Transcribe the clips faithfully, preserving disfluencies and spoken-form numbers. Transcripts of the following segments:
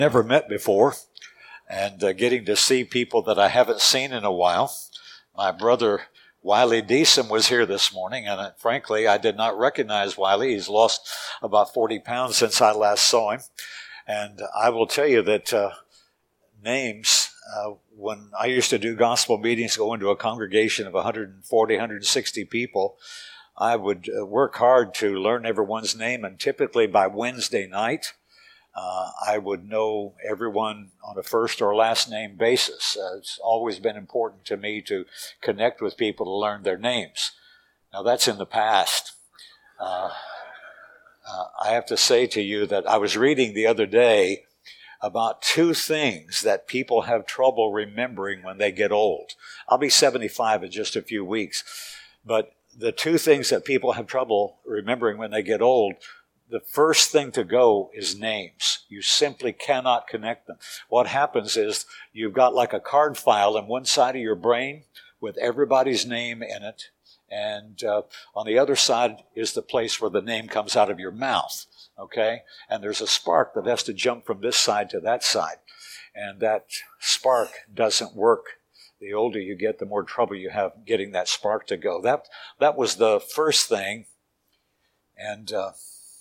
Never met before, and uh, getting to see people that I haven't seen in a while. My brother Wiley Deesum was here this morning, and uh, frankly, I did not recognize Wiley. He's lost about forty pounds since I last saw him. And I will tell you that uh, names, uh, when I used to do gospel meetings, go into a congregation of one hundred forty, one hundred sixty people, I would uh, work hard to learn everyone's name, and typically by Wednesday night, Uh, I would know everyone on a first or last name basis. Uh, it's always been important to me to connect with people to learn their names. Now that's in the past. Uh, uh, I have to say to you that I was reading the other day about two things that people have trouble remembering when they get old. I'll be seventy-five in just a few weeks. But the two things that people have trouble remembering when they get old, the first thing to go is names. You simply cannot connect them. What happens is you've got like a card file in one side of your brain with everybody's name in it. And uh, on the other side is the place where the name comes out of your mouth. Okay? And there's a spark that has to jump from this side to that side. And that spark doesn't work. The older you get, the more trouble you have getting that spark to go. That, that was the first thing. And Uh,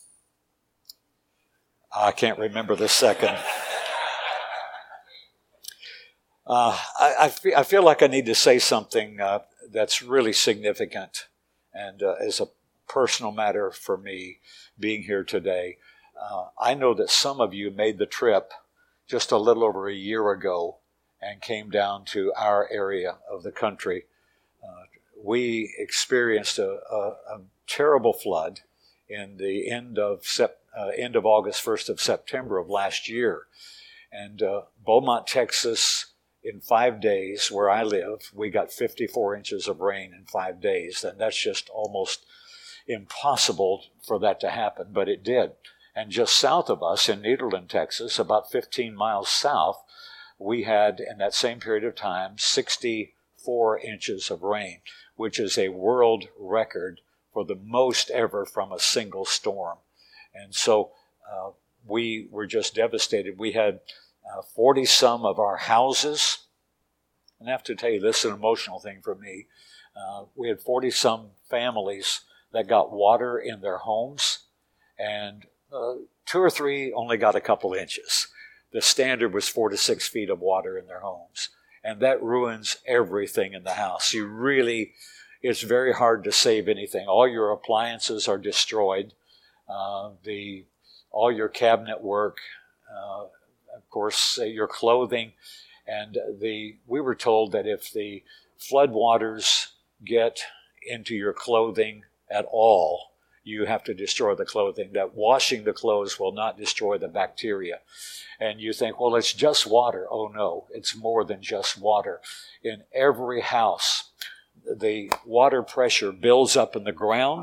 I can't remember the second. Uh, I, I, feel, I feel like I need to say something uh, that's really significant and uh, is a personal matter for me being here today. Uh, I know that some of you made the trip just a little over a year ago and came down to our area of the country. Uh, we experienced a, a, a terrible flood in the end of September. Uh, end of August, first of September of last year. And uh, Beaumont, Texas, in five days, where I live, we got fifty-four inches of rain in five days. And that's just almost impossible for that to happen, but it did. And just south of us in Nederland, Texas, about fifteen miles south, we had, in that same period of time, sixty-four inches of rain, which is a world record for the most ever from a single storm. And so uh, we were just devastated. We had uh, forty-some of our houses, and I have to tell you, this is an emotional thing for me. Uh, we had forty-some families that got water in their homes, and uh, two or three only got a couple inches. The standard was four to six feet of water in their homes, and that ruins everything in the house. You really, it's very hard to save anything. All your appliances are destroyed. Uh, the all your cabinet work, uh, of course, uh, your clothing, and the we were told that if the flood waters get into your clothing at all, you have to destroy the clothing. That washing the clothes will not destroy the bacteria. And you think, well, it's just water. Oh no, it's more than just water. In every house, the water pressure builds up in the ground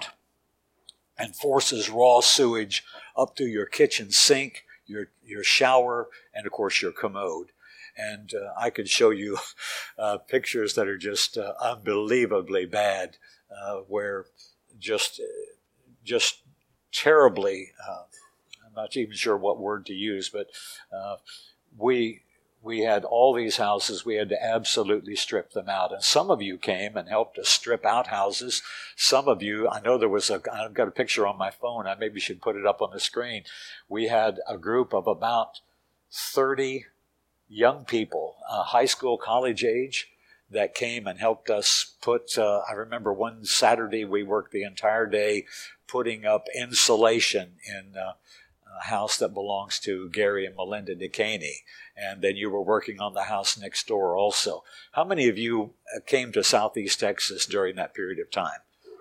and forces raw sewage up through your kitchen sink, your your shower, and of course your commode. And uh, I could show you uh, pictures that are just uh, unbelievably bad, uh, where just just terribly, uh, I'm not even sure what word to use, but uh, we we had all these houses. We had to absolutely strip them out. And some of you came and helped us strip out houses. Some of you, I know there was a, I've got a picture on my phone. I maybe should put it up on the screen. We had a group of about thirty young people, uh, high school, college age, that came and helped us put, uh, I remember one Saturday we worked the entire day putting up insulation in uh, a house that belongs to Gary and Melinda DeCaney. And then you were working on the house next door also. How many of you came to Southeast Texas during that period of time?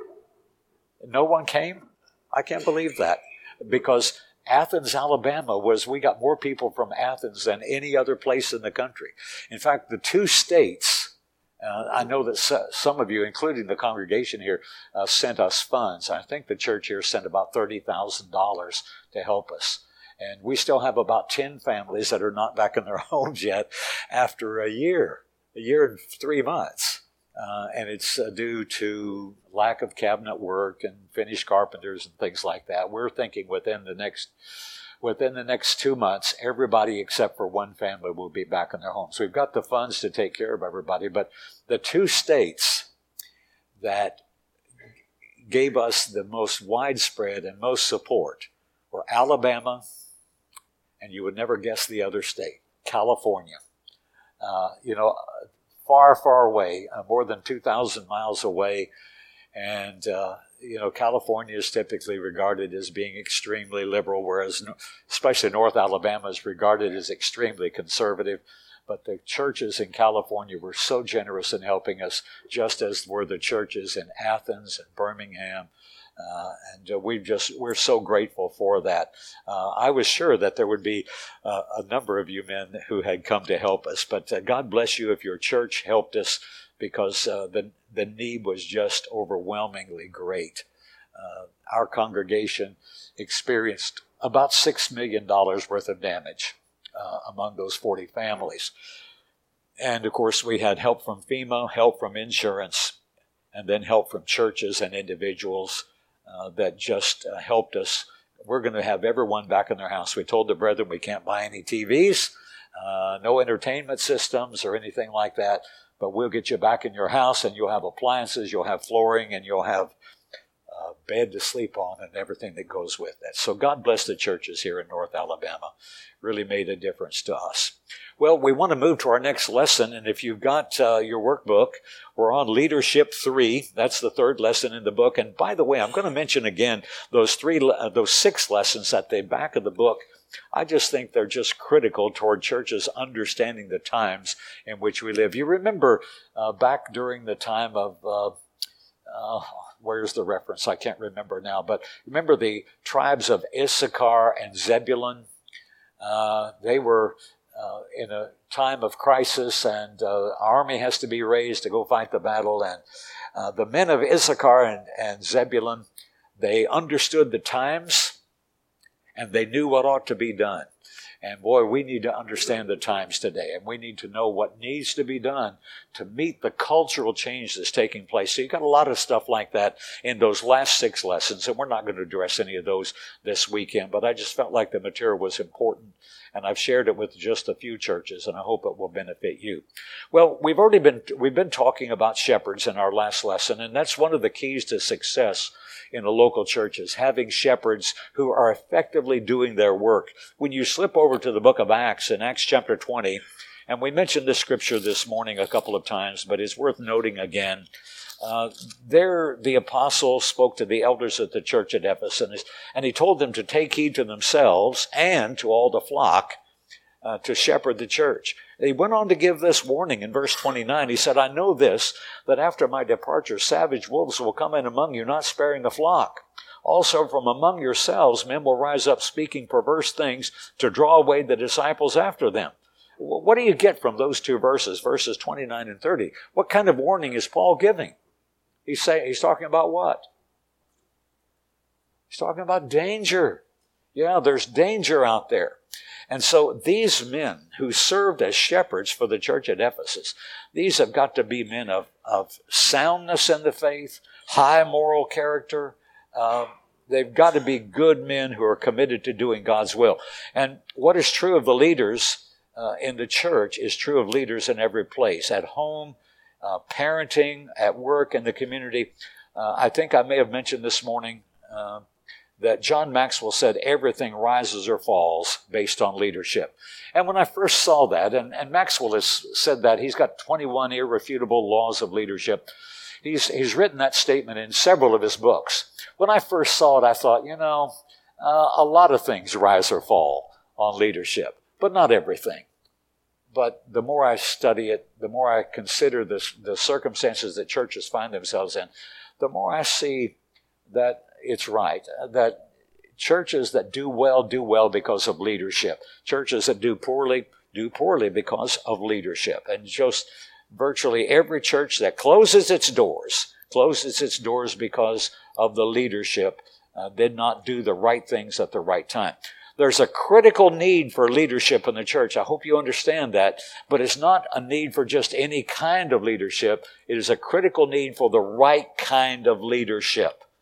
No one came? I can't believe that. Because Athens, Alabama was, we got more people from Athens than any other place in the country. In fact, the two states, uh, I know that some of you, including the congregation here, uh, sent us funds. I think the church here sent about thirty thousand dollars to help us. And we still have about ten families that are not back in their homes yet after a year, a year and three months. Uh, and it's uh, due to lack of cabinet work and finished carpenters and things like that. We're thinking within the next within the next two months, everybody except for one family will be back in their homes. We've got the funds to take care of everybody, but the two states that gave us the most widespread and most support were Alabama, and you would never guess the other state, California. Uh, you know, far, far away, uh, more than two thousand miles away, and uh, you know, California is typically regarded as being extremely liberal, whereas especially North Alabama is regarded as extremely conservative. But the churches in California were so generous in helping us, just as were the churches in Athens and Birmingham. Uh, and uh, we've just, we're so grateful for that. Uh, I was sure that there would be uh, a number of you men who had come to help us, but uh, God bless you if your church helped us, because uh, the, the need was just overwhelmingly great. Uh, our congregation experienced about six million dollars worth of damage uh, among those forty families. And of course, we had help from FEMA, help from insurance, and then help from churches and individuals uh, that just uh, helped us. We're going to have everyone back in their house. We told the brethren we can't buy any T Vs, uh, no entertainment systems or anything like that, but we'll get you back in your house, and you'll have appliances, you'll have flooring, and you'll have a bed to sleep on and everything that goes with that. So God bless the churches here in North Alabama. Really made a difference to us. Well, we want to move to our next lesson, and if you've got uh, your workbook, we're on Leadership three. That's the third lesson in the book. And by the way, I'm going to mention again those three, uh, those six lessons at the back of the book. I just think they're just critical toward churches understanding the times in which we live. You remember uh, back during the time of, uh, uh, where's the reference? I can't remember now, but remember the tribes of Issachar and Zebulun? Uh, they were uh, in a time of crisis, and uh, army has to be raised to go fight the battle. And uh, the men of Issachar and, and Zebulun, they understood the times, and they knew what ought to be done. And boy, we need to understand the times today, and we need to know what needs to be done to meet the cultural change that's taking place. So you got a lot of stuff like that in those last six lessons, and we're not going to address any of those this weekend, but I just felt like the material was important, and I've shared it with just a few churches, and I hope it will benefit you. Well, we've already been, we've been talking about shepherds in our last lesson, and that's one of the keys to success in the local churches, having shepherds who are effectively doing their work. When you slip over to the book of Acts, in Acts chapter twenty, and we mentioned this scripture this morning a couple of times, but it's worth noting again. Uh, there, the apostle spoke to the elders at the church at Ephesus, and he told them to take heed to themselves and to all the flock uh, to shepherd the church. He went on to give this warning in verse twenty-nine. He said, I know this, that after my departure, savage wolves will come in among you, not sparing the flock. Also from among yourselves, men will rise up speaking perverse things to draw away the disciples after them. What do you get from those two verses, verses twenty-nine and thirty? What kind of warning is Paul giving? He's saying, he's talking about what? He's talking about danger. Yeah, there's danger out there. And so these men who served as shepherds for the church at Ephesus, these have got to be men of, of soundness in the faith, high moral character. Uh, they've got to be good men who are committed to doing God's will. And what is true of the leaders uh, in the church is true of leaders in every place, at home, uh, parenting, at work, in the community. Uh, I think I may have mentioned this morning uh, that John Maxwell said everything rises or falls based on leadership. And when I first saw that, and, and Maxwell has said that, he's got twenty-one irrefutable laws of leadership. He's, he's written that statement in several of his books. When I first saw it, I thought, you know, uh, a lot of things rise or fall on leadership, but not everything. But the more I study it, the more I consider this, the circumstances that churches find themselves in, the more I see that it's right, that churches that do well, do well because of leadership. Churches that do poorly, do poorly because of leadership. And just virtually every church that closes its doors, closes its doors because of the leadership, uh, did not do the right things at the right time. There's a critical need for leadership in the church. I hope you understand that. But it's not a need for just any kind of leadership. It is a critical need for the right kind of leadership.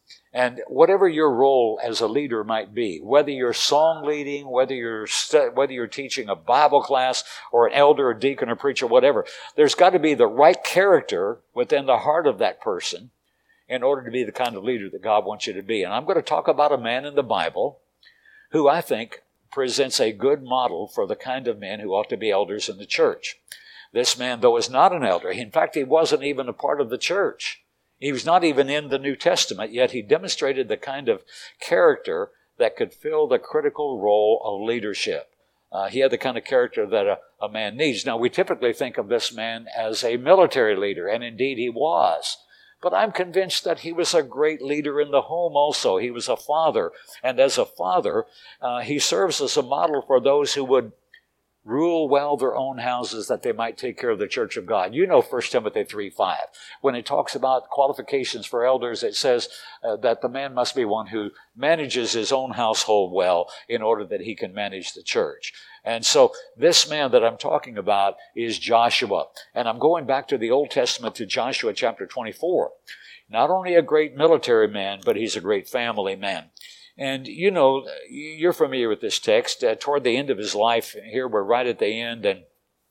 And whatever your role as a leader might be, whether you're song leading, whether you're stu- whether you're teaching a Bible class or an elder, a deacon, or preacher, whatever, there's got to be the right character within the heart of that person in order to be the kind of leader that God wants you to be. And I'm going to talk about a man in the Bible who I think presents a good model for the kind of men who ought to be elders in the church. This man, though, is not an elder. In fact, he wasn't even a part of the church. He was not even in the New Testament, yet he demonstrated the kind of character that could fill the critical role of leadership. Uh, he had the kind of character that a, a man needs. Now, we typically think of this man as a military leader, and indeed he was. But I'm convinced that he was a great leader in the home also. He was a father, and as a father, uh, he serves as a model for those who would rule well their own houses, that they might take care of the church of God. You know First Timothy three five. When it talks about qualifications for elders, it says uh, that the man must be one who manages his own household well in order that he can manage the church. And so this man that I'm talking about is Joshua. And I'm going back to the Old Testament to Joshua chapter twenty-four. Not only a great military man, but he's a great family man. And, you know, you're familiar with this text. Uh, toward the end of his life, here we're right at the end, and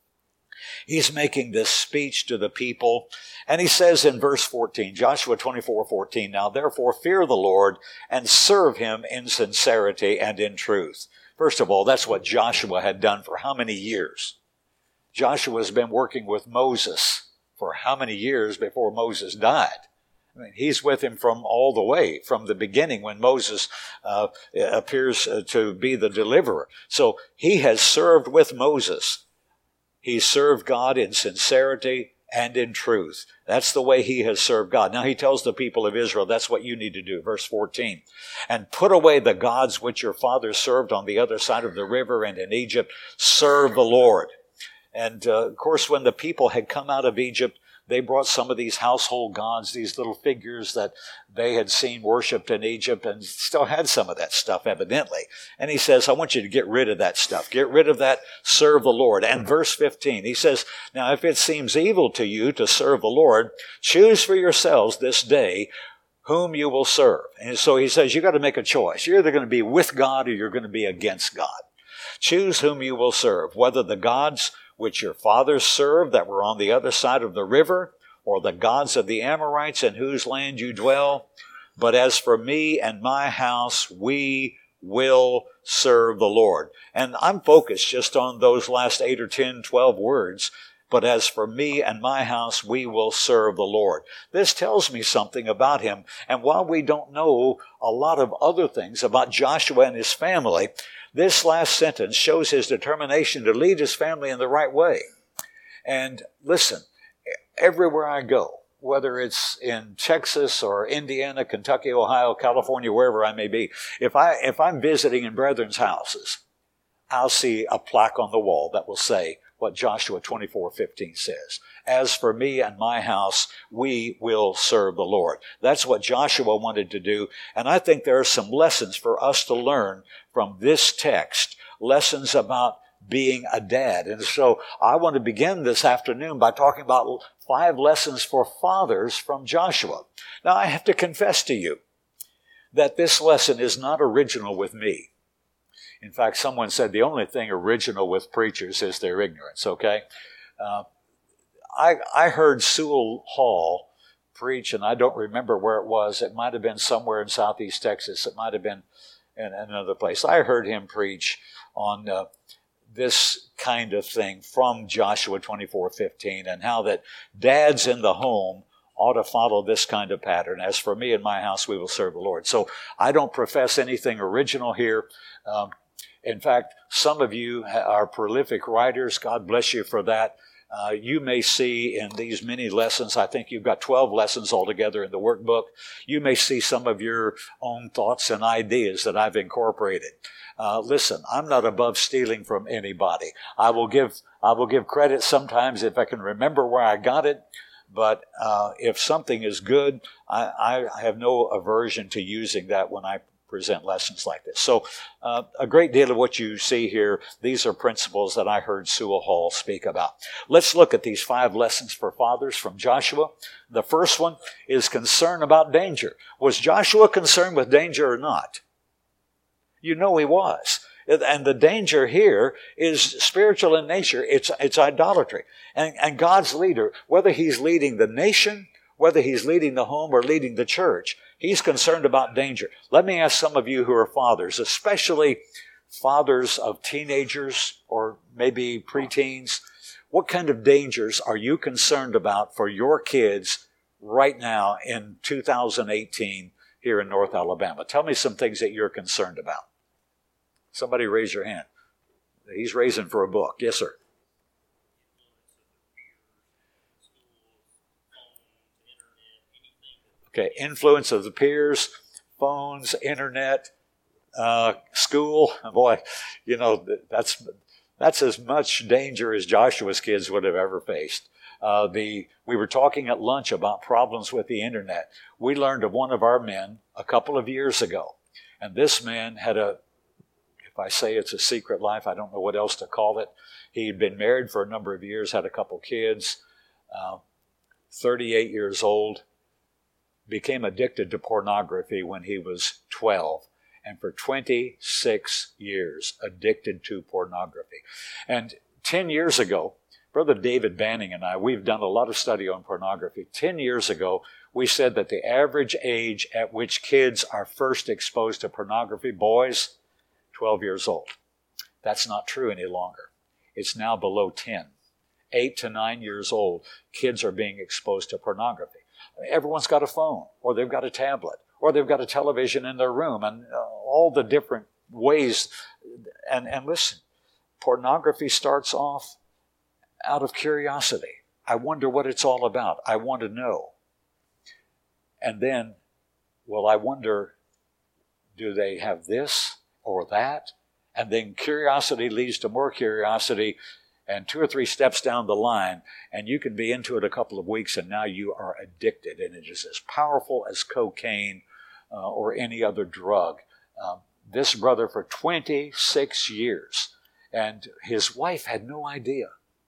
he's making this speech to the people. And he says in verse fourteen, Joshua twenty-four fourteen, "Now therefore fear the Lord and serve him in sincerity and in truth." First of all, that's what Joshua had done for how many years? Joshua has been working with Moses for how many years before Moses died? I mean, he's with him from all the way, from the beginning when Moses uh, appears uh, to be the deliverer. So he has served with Moses. He served God in sincerity and in truth. That's the way he has served God. Now he tells the people of Israel, that's what you need to do. Verse fourteen, "And put away the gods which your fathers served on the other side of the river and in Egypt. Serve the Lord." And uh, of course, when the people had come out of Egypt, they brought some of these household gods, these little figures that they had seen worshipped in Egypt, and still had some of that stuff, evidently. And he says, I want you to get rid of that stuff. Get rid of that, serve the Lord. And verse fifteen, he says, "Now if it seems evil to you to serve the Lord, choose for yourselves this day whom you will serve." And so he says, you got to make a choice. You're either going to be with God or you're going to be against God. Choose whom you will serve, whether the gods which your fathers served that were on the other side of the river, or the gods of the Amorites in whose land you dwell. But as for me and my house, we will serve the Lord. And I'm focused just on those last eight or ten, twelve words. But as for me and my house, we will serve the Lord. This tells me something about him. And while we don't know a lot of other things about Joshua and his family, this last sentence shows his determination to lead his family in the right way. And listen, everywhere I go, whether it's in Texas or Indiana, Kentucky, Ohio, California, wherever I may be, if, I, if I'm visiting in brethren's houses, I'll see a plaque on the wall that will say what Joshua twenty-four fifteen says. As for me and my house, we will serve the Lord. That's what Joshua wanted to do. And I think there are some lessons for us to learn from this text, lessons about being a dad. And so I want to begin this afternoon by talking about five lessons for fathers from Joshua. Now, I have to confess to you that this lesson is not original with me. In fact, someone said the only thing original with preachers is their ignorance, okay? Uh, I, I heard Sewell Hall preach, and I don't remember where it was. It might have been somewhere in southeast Texas. It might have been in another place. I heard him preach on uh, this kind of thing from Joshua twenty-four fifteen, and how that dads in the home ought to follow this kind of pattern. As for me and my house, we will serve the Lord. So I don't profess anything original here. Um, in fact, some of you are prolific writers. God bless you for that. Uh, you may see in these many lessons, I think you've got twelve lessons altogether in the workbook. You may see some of your own thoughts and ideas that I've incorporated. Uh, listen, I'm not above stealing from anybody. I will give I will give credit sometimes if I can remember where I got it. But uh, if something is good, I, I have no aversion to using that when I present lessons like this. So uh, a great deal of what you see here, these are principles that I heard Sewell Hall speak about. Let's look at these five lessons for fathers from Joshua. The first one is concern about danger. Was Joshua concerned with danger or not? You know he was. And the danger here is spiritual in nature. It's, it's idolatry. And, and God's leader, whether he's leading the nation, whether he's leading the home or leading the church, he's concerned about danger. Let me ask some of you who are fathers, especially fathers of teenagers or maybe preteens, what kind of dangers are you concerned about for your kids right now in two thousand eighteen here in North Alabama? Tell me some things that you're concerned about. Somebody raise your hand. He's raising for a book. Yes, sir. Okay, influence of the peers, phones, internet, uh, school. Boy, you know, that's that's as much danger as Joshua's kids would have ever faced. Uh, the we were talking at lunch about problems with the internet. We learned of one of our men a couple of years ago, and this man had a, if I say it's a secret life, I don't know what else to call it. He'd been married for a number of years, had a couple kids, uh, thirty-eight years old, became addicted to pornography when he was twelve. And for twenty-six years, addicted to pornography. And ten years ago, Brother David Banning and I, we've done a lot of study on pornography. ten years ago, we said that the average age at which kids are first exposed to pornography, boys, twelve years old. That's not true any longer. It's now below ten. Eight to nine years old, kids are being exposed to pornography. Everyone's got a phone, or they've got a tablet, or they've got a television in their room, and uh, all the different ways. And, and listen, pornography starts off out of curiosity. I wonder what it's all about. I want to know. And then, well, I wonder, do they have this or that? And then curiosity leads to more curiosity, and two or three steps down the line, and you can be into it a couple of weeks, and now you are addicted, and it is as powerful as cocaine uh, or any other drug. Um, this brother for twenty-six years, and his wife had no idea.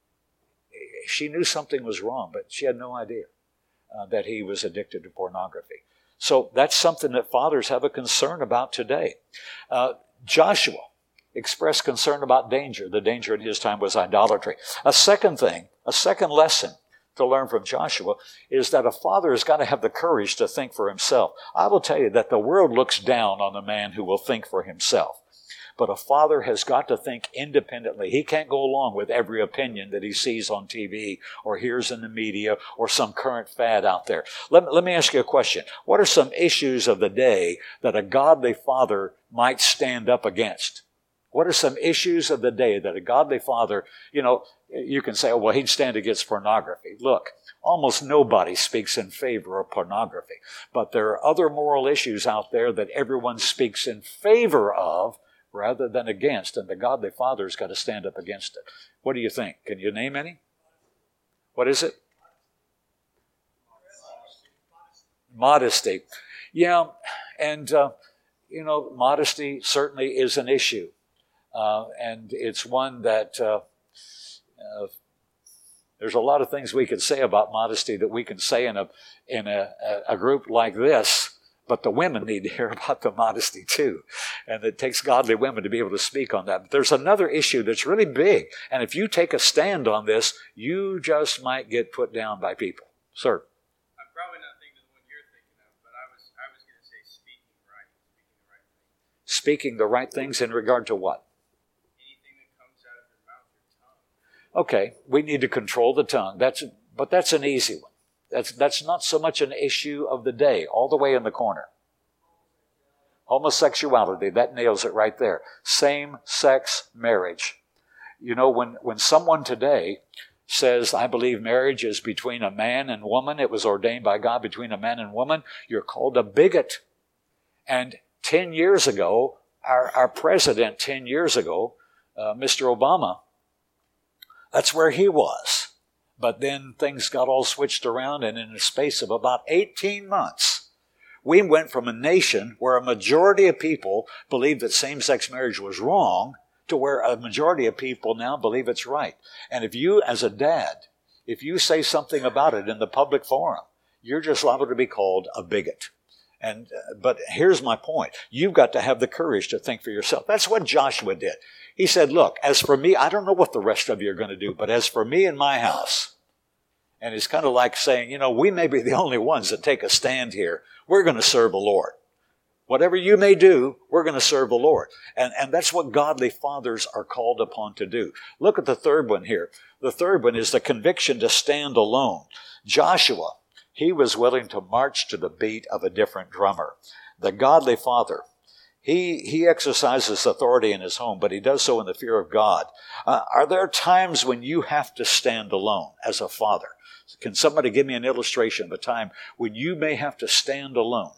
She knew something was wrong, but she had no idea uh, that he was addicted to pornography. So that's something that fathers have a concern about today. Uh, Joshua expressed concern about danger. The danger in his time was idolatry. A second thing, a second lesson to learn from Joshua is that a father has got to have the courage to think for himself. I will tell you that the world looks down on the man who will think for himself. But a father has got to think independently. He can't go along with every opinion that he sees on T V or hears in the media or some current fad out there. Let, let me ask you a question. What are some issues of the day that a godly father might stand up against? What are some issues of the day that a godly father, you know, you can say, oh, well, he'd stand against pornography. Look, almost nobody speaks in favor of pornography. But there are other moral issues out there that everyone speaks in favor of rather than against, and the godly father's got to stand up against it. What do you think? Can you name any? What is it? Modesty. Yeah, and, uh, you know, modesty certainly is an issue. Uh, and it's one that uh, uh, there's a lot of things we could say about modesty that we can say in a in a, a group like this, but the women need to hear about the modesty too. And it takes godly women to be able to speak on that. But there's another issue that's really big. And if you take a stand on this, you just might get put down by people. Sir? I'm probably not thinking of the one you're thinking of, but I was I was going to say speaking right, speaking the right things. Speaking the right things in regard to what? Okay, we need to control the tongue. That's, but that's an easy one. That's, that's not so much an issue of the day, all the way in the corner. Homosexuality, that nails it right there. Same-sex marriage. You know, when, when someone today says, I believe marriage is between a man and woman, it was ordained by God between a man and woman, you're called a bigot. And ten years ago, our, our president ten years ago, uh, Mister Obama, that's where he was. But then things got all switched around, and in the space of about eighteen months, We went from a nation where a majority of people believed that same-sex marriage was wrong to where a majority of people now believe it's right. And if you, as a dad, if you say something about it in the public forum, you're just liable to be called a bigot. And uh, but here's my point. You've got to have the courage to think for yourself. That's what Joshua did. He said, look, as for me, I don't know what the rest of you are going to do, but as for me and my house, and it's kind of like saying, you know, we may be the only ones that take a stand here. We're going to serve the Lord. Whatever you may do, we're going to serve the Lord. And, and that's what godly fathers are called upon to do. Look at the third one here. The third one is the conviction to stand alone. Joshua, he was willing to march to the beat of a different drummer. The godly father, he, he exercises authority in his home, but he does so in the fear of God. Uh, are there times when you have to stand alone as a father? Can somebody give me an illustration of a time when you may have to stand alone?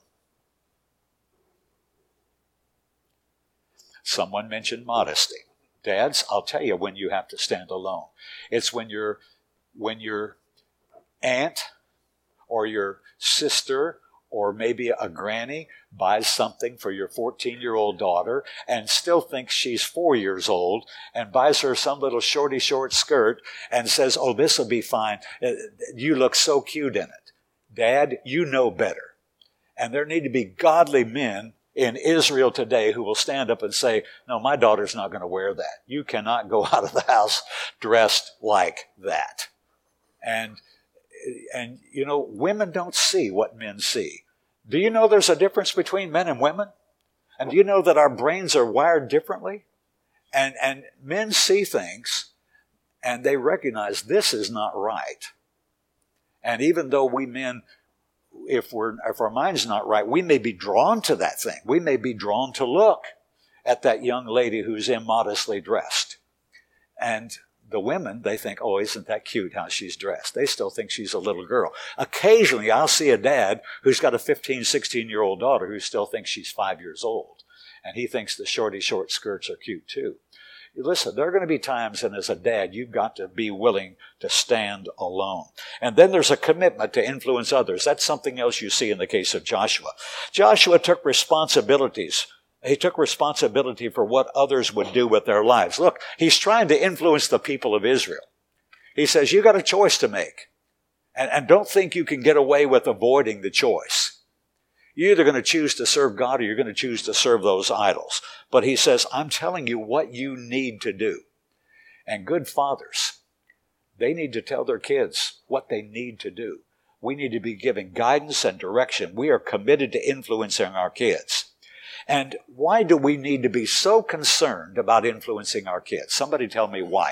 Someone mentioned modesty. Dads, I'll tell you when you have to stand alone. It's when your when your aunt or your sister or maybe a granny buys something for your fourteen-year-old daughter and still thinks she's four years old and buys her some little shorty short skirt and says, oh, this will be fine. You look so cute in it. Dad, you know better. And there need to be godly men in Israel today who will stand up and say, no, my daughter's not going to wear that. You cannot go out of the house dressed like that. And, and you know, women don't see what men see. Do you know there's a difference between men and women? And do you know that our brains are wired differently? And, and men see things and they recognize this is not right. And even though we men, if we're if our mind's not right, we may be drawn to that thing. We may be drawn to look at that young lady who's immodestly dressed. And the women, they think, oh, isn't that cute how she's dressed? They still think she's a little girl. Occasionally, I'll see a dad who's got a fifteen, sixteen-year-old daughter who still thinks she's five years old. And he thinks the shorty short skirts are cute too. Listen, there are going to be times, and as a dad, you've got to be willing to stand alone. And then there's a commitment to influence others. That's something else you see in the case of Joshua. Joshua took responsibilities. He took responsibility for what others would do with their lives. Look, he's trying to influence the people of Israel. He says, you got a choice to make. And, and don't think you can get away with avoiding the choice. You're either going to choose to serve God or you're going to choose to serve those idols. But he says, I'm telling you what you need to do. And good fathers, they need to tell their kids what they need to do. We need to be giving guidance and direction. We are committed to influencing our kids. And why do we need to be so concerned about influencing our kids? Somebody tell me why.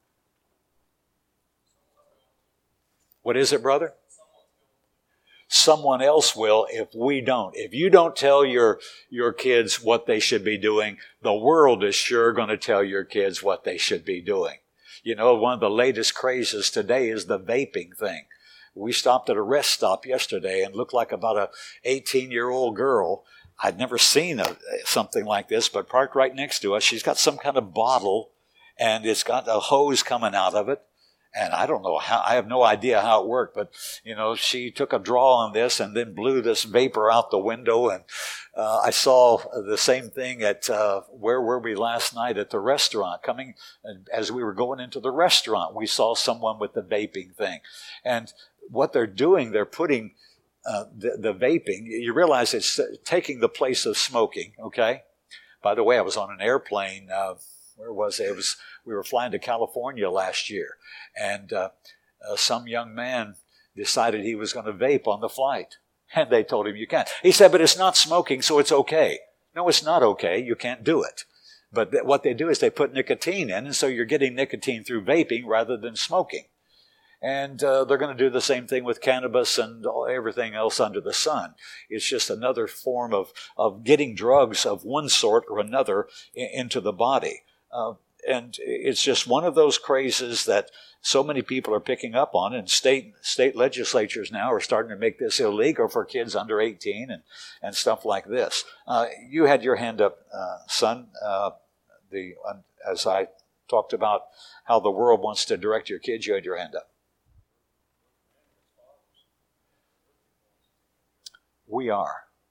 What is it, brother? Someone else will if we don't. If you don't tell your, your kids what they should be doing, the world is sure going to tell your kids what they should be doing. You know, one of the latest crazes today is the vaping thing. We stopped at a rest stop yesterday and looked like about a eighteen-year-old girl. I'd never seen a, something like this, but parked right next to us. She's got some kind of bottle, and it's got a hose coming out of it. And I don't know how, I have no idea how it worked, but, you know, she took a draw on this and then blew this vapor out the window. And uh, I saw the same thing at, uh, where were we last night? At the restaurant. Coming, as we were going into the restaurant, we saw someone with the vaping thing. And what they're doing, they're putting uh, the, the vaping, you realize it's taking the place of smoking, okay? By the way, I was on an airplane, uh, where was it? It was, we were flying to California last year, and uh, uh, some young man decided he was going to vape on the flight. And they told him, you can't. He said, but it's not smoking, so it's okay. No, it's not okay. You can't do it. But th- what they do is they put nicotine in, and so you're getting nicotine through vaping rather than smoking. And uh, they're going to do the same thing with cannabis and everything else under the sun. It's just another form of, of getting drugs of one sort or another in, into the body. Uh, and it's just one of those crazes that so many people are picking up on, and state state legislatures now are starting to make this illegal for kids under eighteen and, and stuff like this. Uh, you had your hand up, uh, son, uh, the uh, as I talked about how the world wants to direct your kids, you had your hand up. We are.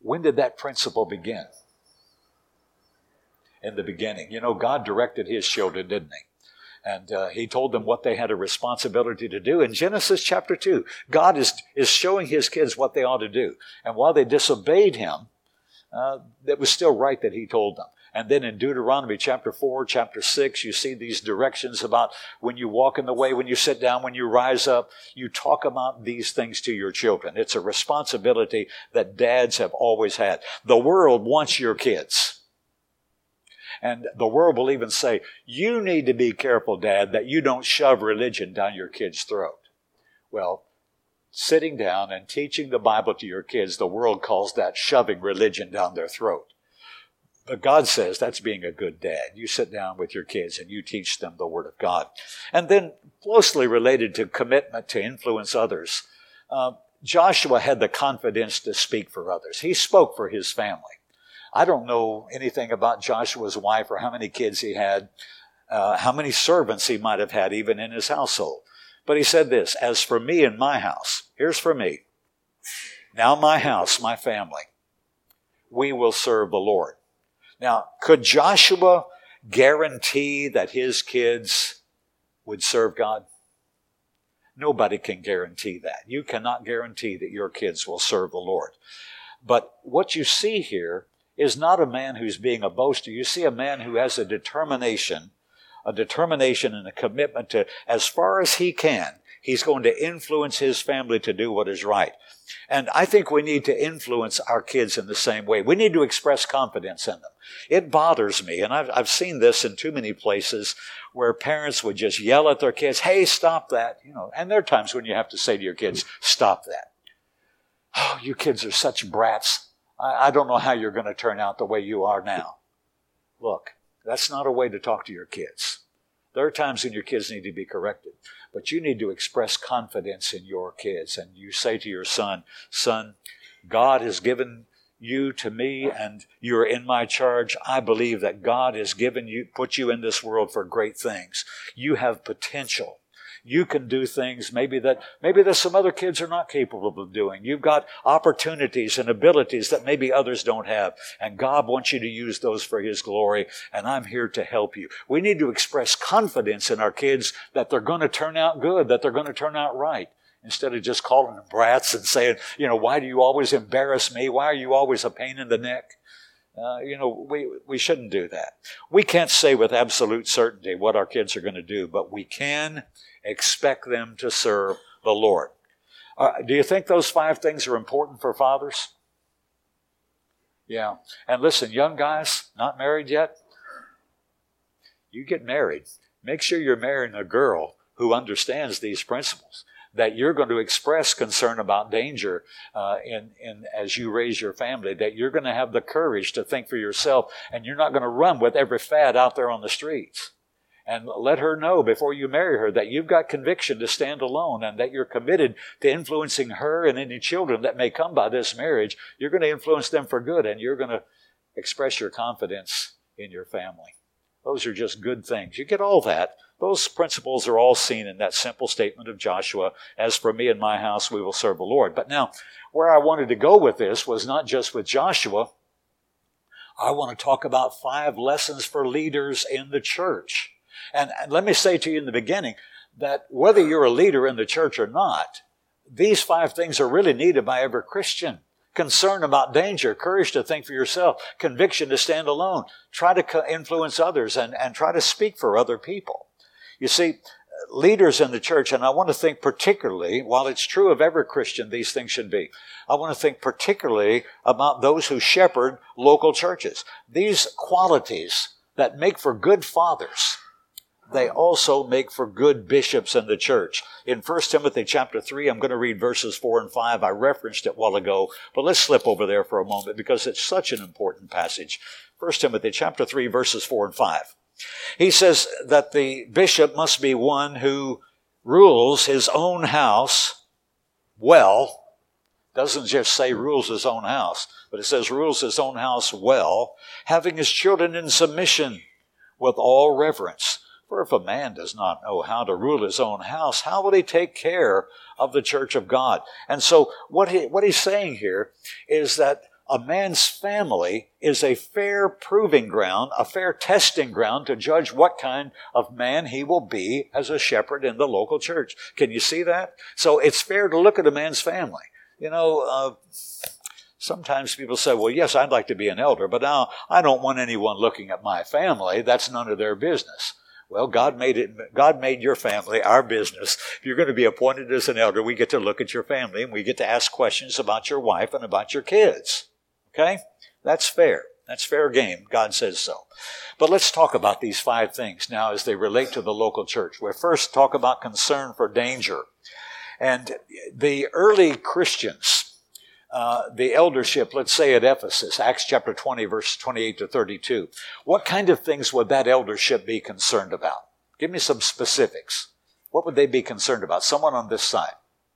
When did that principle begin? In the beginning. You know, God directed his children, didn't he? And uh, he told them what they had a responsibility to do. In Genesis chapter two, God is, is showing his kids what they ought to do. And while they disobeyed him, uh, it was still right that he told them. And then in Deuteronomy chapter four, chapter six, you see these directions about when you walk in the way, when you sit down, when you rise up, you talk about these things to your children. It's a responsibility that dads have always had. The world wants your kids. And the world will even say, you need to be careful, Dad, that you don't shove religion down your kid's throat. Well, sitting down and teaching the Bible to your kids, the world calls that shoving religion down their throat. But God says that's being a good dad. You sit down with your kids and you teach them the Word of God. And then closely related to commitment to influence others, uh, Joshua had the confidence to speak for others. He spoke for his family. I don't know anything about Joshua's wife or how many kids he had, uh, how many servants he might have had even in his household. But he said this, as for me and my house, here's for me. Now my house, my family, we will serve the Lord. Now, could Joshua guarantee that his kids would serve God? Nobody can guarantee that. You cannot guarantee that your kids will serve the Lord. But what you see here is not a man who's being a boaster. You see a man who has a determination, a determination and a commitment to, as far as he can, he's going to influence his family to do what is right. And I think we need to influence our kids in the same way. We need to express confidence in them. It bothers me, and I've, I've seen this in too many places where parents would just yell at their kids, hey, stop that. You know, and there are times when you have to say to your kids, stop that. Oh, you kids are such brats. I, I don't know how you're going to turn out the way you are now. Look, that's not a way to talk to your kids. There are times when your kids need to be corrected. But you need to express confidence in your kids. And you say to your son, son, God has given you to me and you're in my charge. I believe that God has given you, put you in this world for great things. You have potential. You can do things maybe that, maybe that some other kids are not capable of doing. You've got opportunities and abilities that maybe others don't have. And God wants you to use those for his glory. And I'm here to help you. We need to express confidence in our kids that they're going to turn out good, that they're going to turn out right. Instead of just calling them brats and saying, you know, why do you always embarrass me? Why are you always a pain in the neck? Uh, you know, we, we shouldn't do that. We can't say with absolute certainty what our kids are going to do, but we can expect them to serve the Lord. Uh, do you think those five things are important for fathers? Yeah. And listen, young guys, not married yet, you get married. Make sure you're marrying a girl who understands these principles, that you're going to express concern about danger uh, in, in as you raise your family, that you're going to have the courage to think for yourself, and you're not going to run with every fad out there on the streets. And let her know before you marry her that you've got conviction to stand alone and that you're committed to influencing her and any children that may come by this marriage. You're going to influence them for good, and you're going to express your confidence in your family. Those are just good things. You get all that. Those principles are all seen in that simple statement of Joshua, as for me and my house, we will serve the Lord. But now, where I wanted to go with this was not just with Joshua. I want to talk about five lessons for leaders in the church. And, and let me say to you in the beginning that whether you're a leader in the church or not, these five things are really needed by every Christian. Concern about danger, courage to think for yourself, conviction to stand alone, try to influence others, and, and try to speak for other people. You see, leaders in the church, and I want to think particularly, while it's true of every Christian, these things should be, I want to think particularly about those who shepherd local churches. These qualities that make for good fathers, they also make for good bishops in the church. In First Timothy chapter three, I'm going to read verses four and five. I referenced it a while ago, but let's slip over there for a moment because it's such an important passage. First Timothy chapter three, verses four and five. He says that the bishop must be one who rules his own house well. Doesn't just say rules his own house, but it says rules his own house well, having his children in submission with all reverence. For if a man does not know how to rule his own house, how will he take care of the church of God? And so what he, what he's saying here is that A man's family is a fair proving ground, a fair testing ground to judge what kind of man he will be as a shepherd in the local church. Can you see that? So it's fair to look at a man's family. You know, uh, sometimes people say, well, yes, I'd like to be an elder, but now I don't want anyone looking at my family. That's none of their business. Well, God made it, God made your family our business. If you're going to be appointed as an elder, we get to look at your family and we get to ask questions about your wife and about your kids. Okay? That's fair. That's fair game. God says so. But let's talk about these five things now as they relate to the local church. We'll first talk about concern for danger. And the early Christians, uh, the eldership, let's say at Ephesus, Acts chapter twenty, verse twenty-eight to thirty-two. What kind of things would that eldership be concerned about? Give me some specifics. What would they be concerned about? Someone on this side.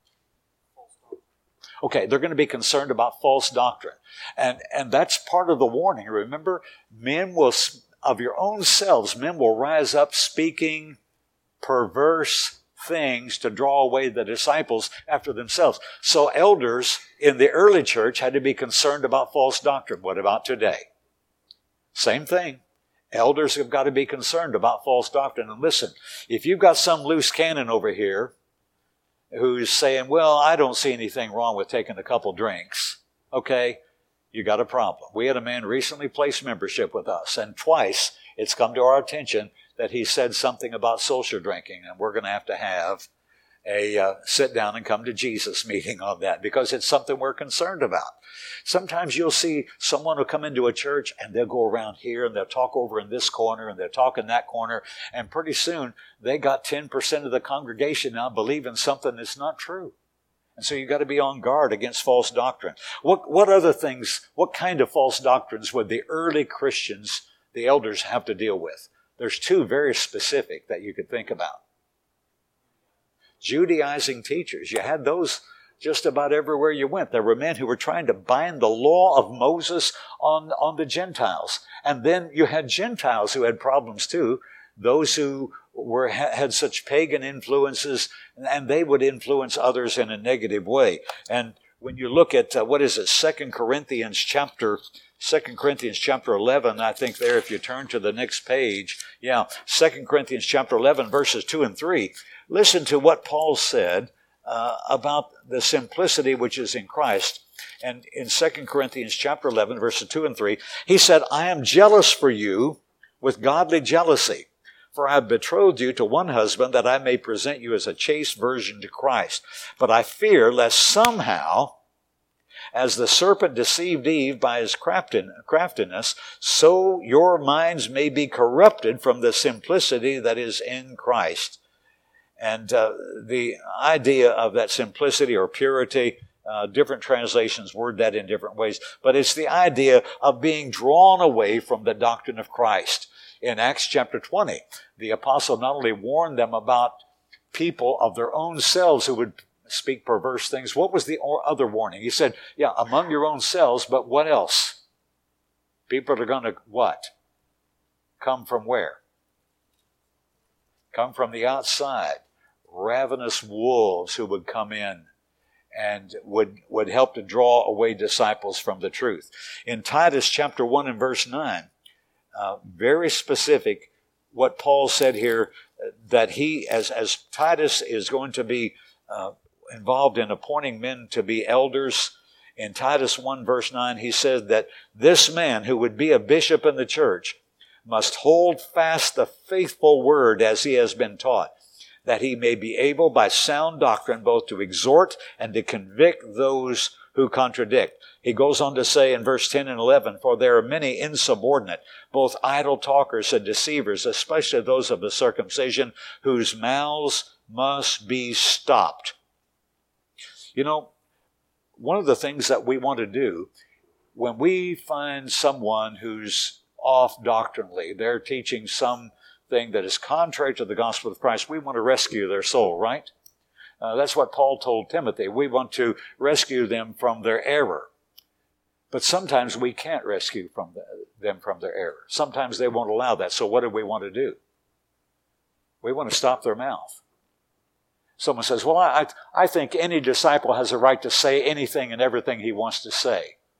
Okay, they're going to be concerned about false doctrine. And, and that's part of the warning. Remember, men will, of your own selves, men will rise up speaking perverse things to draw away the disciples after themselves. So elders in the early church had to be concerned about false doctrine. What about today? Same thing. Elders have got to be concerned about false doctrine. And listen, if you've got some loose cannon over here who's saying, well, I don't see anything wrong with taking a couple drinks, okay, you got a problem. We had a man recently place membership with us, and twice it's come to our attention that he said something about social drinking, and we're going to have to have a uh, sit down and come to Jesus meeting on that because it's something we're concerned about. Sometimes you'll see someone will come into a church and they'll go around here and they'll talk over in this corner and they'll talk in that corner, and pretty soon they got ten percent of the congregation now believing something that's not true. And so you've got to be on guard against false doctrine. What, what other things, what kind of false doctrines would the early Christians, the elders, have to deal with? There's two very specific that you could think about. Judaizing teachers. You had those just about everywhere you went. There were men who were trying to bind the law of Moses on, on the Gentiles. And then you had Gentiles who had problems too. Those who were had such pagan influences, and they would influence others in a negative way. And when you look at, uh, what is it, Second Corinthians chapter Second Corinthians chapter eleven, I think there, if you turn to the next page, yeah, Second Corinthians chapter eleven, verses two and three. Listen to what Paul said uh, about the simplicity which is in Christ. And in Second Corinthians chapter eleven, verses two and three, he said, I am jealous for you with godly jealousy, for I have betrothed you to one husband that I may present you as a chaste virgin to Christ. But I fear lest somehow, as the serpent deceived Eve by his craftiness, so your minds may be corrupted from the simplicity that is in Christ. And uh, the idea of that simplicity or purity, uh, different translations word that in different ways, but it's the idea of being drawn away from the doctrine of Christ. In Acts chapter twenty, the apostle not only warned them about people of their own selves who would speak perverse things. What was the other warning? He said, yeah, among your own selves, but what else? People are going to what? Come from where? Come from the outside. Ravenous wolves who would come in and would, would help to draw away disciples from the truth. In Titus chapter one and verse nine, uh, very specific what Paul said here, that he, as, as Titus is going to be uh, involved in appointing men to be elders, in Titus one verse nine, he said that this man who would be a bishop in the church must hold fast the faithful word as he has been taught, that he may be able by sound doctrine both to exhort and to convict those who contradict. He goes on to say in verse ten and eleven, for there are many insubordinate, both idle talkers and deceivers, especially those of the circumcision, whose mouths must be stopped. You know, one of the things that we want to do when we find someone who's off doctrinally, they're teaching something that is contrary to the gospel of Christ, we want to rescue their soul, right? Uh, that's what Paul told Timothy. We want to rescue them from their error. But sometimes we can't rescue from the, them from their error. Sometimes they won't allow that. So what do we want to do? We want to stop their mouth. Someone says, well, I, I think any disciple has a right to say anything and everything he wants to say.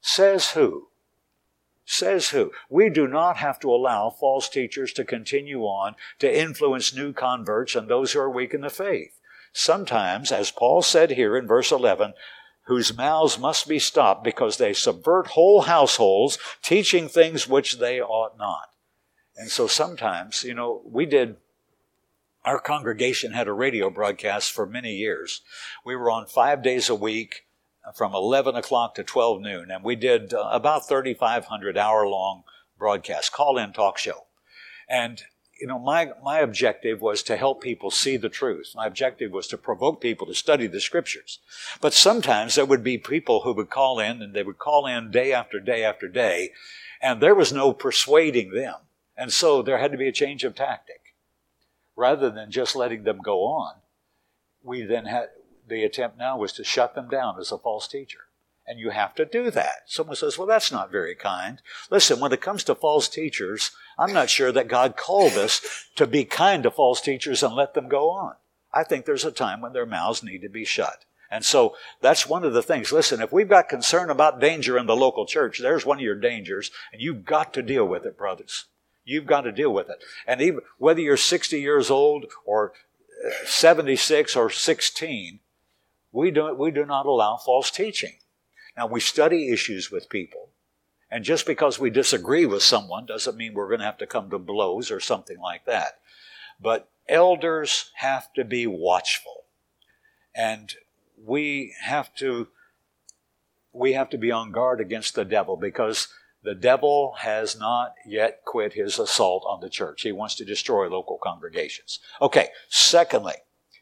Says who? Says who? We do not have to allow false teachers to continue on to influence new converts and those who are weak in the faith. Sometimes, as Paul said here in verse eleven, whose mouths must be stopped because they subvert whole households, teaching things which they ought not. And so sometimes, you know, we did, our congregation had a radio broadcast for many years. We were on five days a week from eleven o'clock to twelve noon, and we did uh, about thirty-five hundred hour-long broadcasts, call-in talk show. And, you know, my, my objective was to help people see the truth. My objective was to provoke people to study the Scriptures. But sometimes there would be people who would call in, and they would call in day after day after day, and there was no persuading them. And so there had to be a change of tactic. Rather than just letting them go on, we then had, the attempt now was to shut them down as a false teacher. And you have to do that. Someone says, well, that's not very kind. Listen, when it comes to false teachers, I'm not sure that God called us to be kind to false teachers and let them go on. I think there's a time when their mouths need to be shut. And so that's one of the things. Listen, if we've got concern about danger in the local church, there's one of your dangers, and you've got to deal with it, brothers. You've got to deal with it. And even whether you're sixty years old or seventy-six or sixteen, we do, we do not allow false teaching. Now, we study issues with people. And just because we disagree with someone doesn't mean we're going to have to come to blows or something like that. But elders have to be watchful. And we have to, we have to be on guard against the devil, because the devil has not yet quit his assault on the church. He wants to destroy local congregations. Okay, secondly,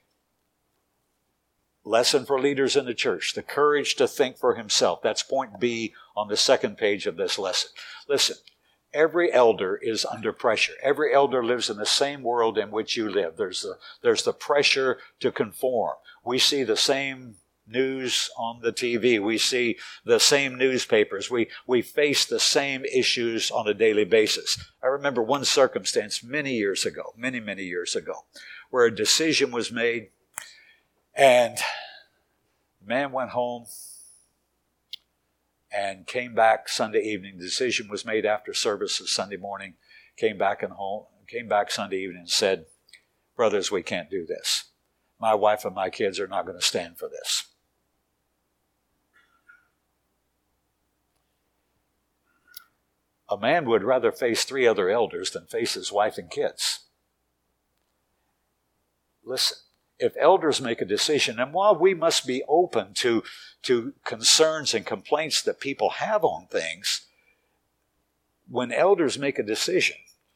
lesson for leaders in the church, the courage to think for himself. That's point B on the second page of this lesson. Listen, every elder is under pressure. Every elder lives in the same world in which you live. There's the, there's the pressure to conform. We see the same news on the T V. We see the same newspapers. We, we face the same issues on a daily basis. I remember one circumstance many years ago, many, many years ago, where a decision was made, and the man went home and came back Sunday evening. The decision was made after services Sunday morning, came back and home, came back Sunday evening and said, brothers, we can't do this. My wife and my kids are not going to stand for this. A man would rather face three other elders than face his wife and kids. Listen, if elders make a decision, and while we must be open to, to concerns and complaints that people have on things, when elders make a decision,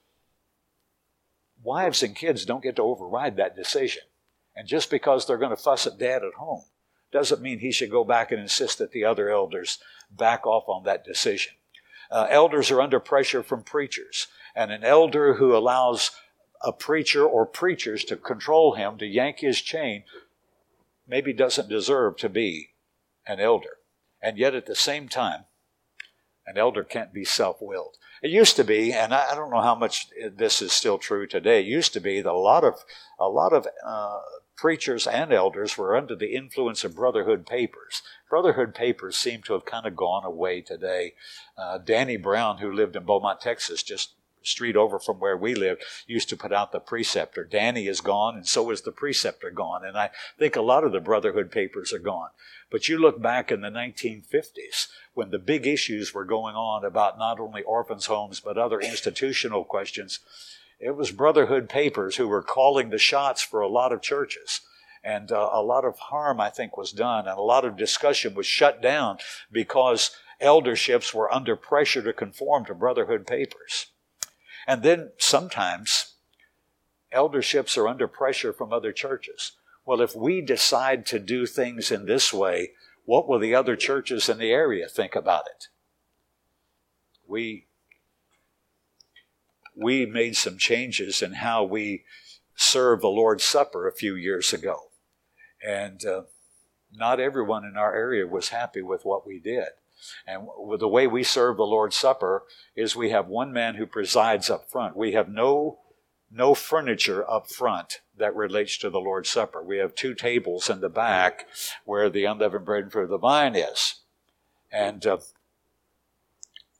wives and kids don't get to override that decision. And just because they're going to fuss at dad at home doesn't mean he should go back and insist that the other elders back off on that decision. Uh, elders are under pressure from preachers. And an elder who allows a preacher or preachers to control him, to yank his chain, maybe doesn't deserve to be an elder. And yet at the same time, an elder can't be self-willed. It used to be, and I don't know how much this is still true today, it used to be that a lot of, a lot of uh, preachers and elders were under the influence of Brotherhood papers. Brotherhood papers seem to have kind of gone away today. Uh, Danny Brown, who lived in Beaumont, Texas, just street over from where we lived, used to put out the Preceptor. Danny is gone, and so is the Preceptor gone. And I think a lot of the Brotherhood papers are gone. But you look back in the nineteen fifties, when the big issues were going on about not only orphans' homes, but other institutional questions, it was Brotherhood papers who were calling the shots for a lot of churches. And uh, a lot of harm, I think, was done, and a lot of discussion was shut down because elderships were under pressure to conform to Brotherhood papers. And then sometimes elderships are under pressure from other churches. Well, if we decide to do things in this way, what will the other churches in the area think about it? We, we made some changes in how we serve the Lord's Supper a few years ago. And uh, not everyone in our area was happy with what we did. And with the way we serve the Lord's Supper is we have one man who presides up front. We have no, no furniture up front that relates to the Lord's Supper. We have two tables in the back where the unleavened bread and fruit of the vine is. And uh,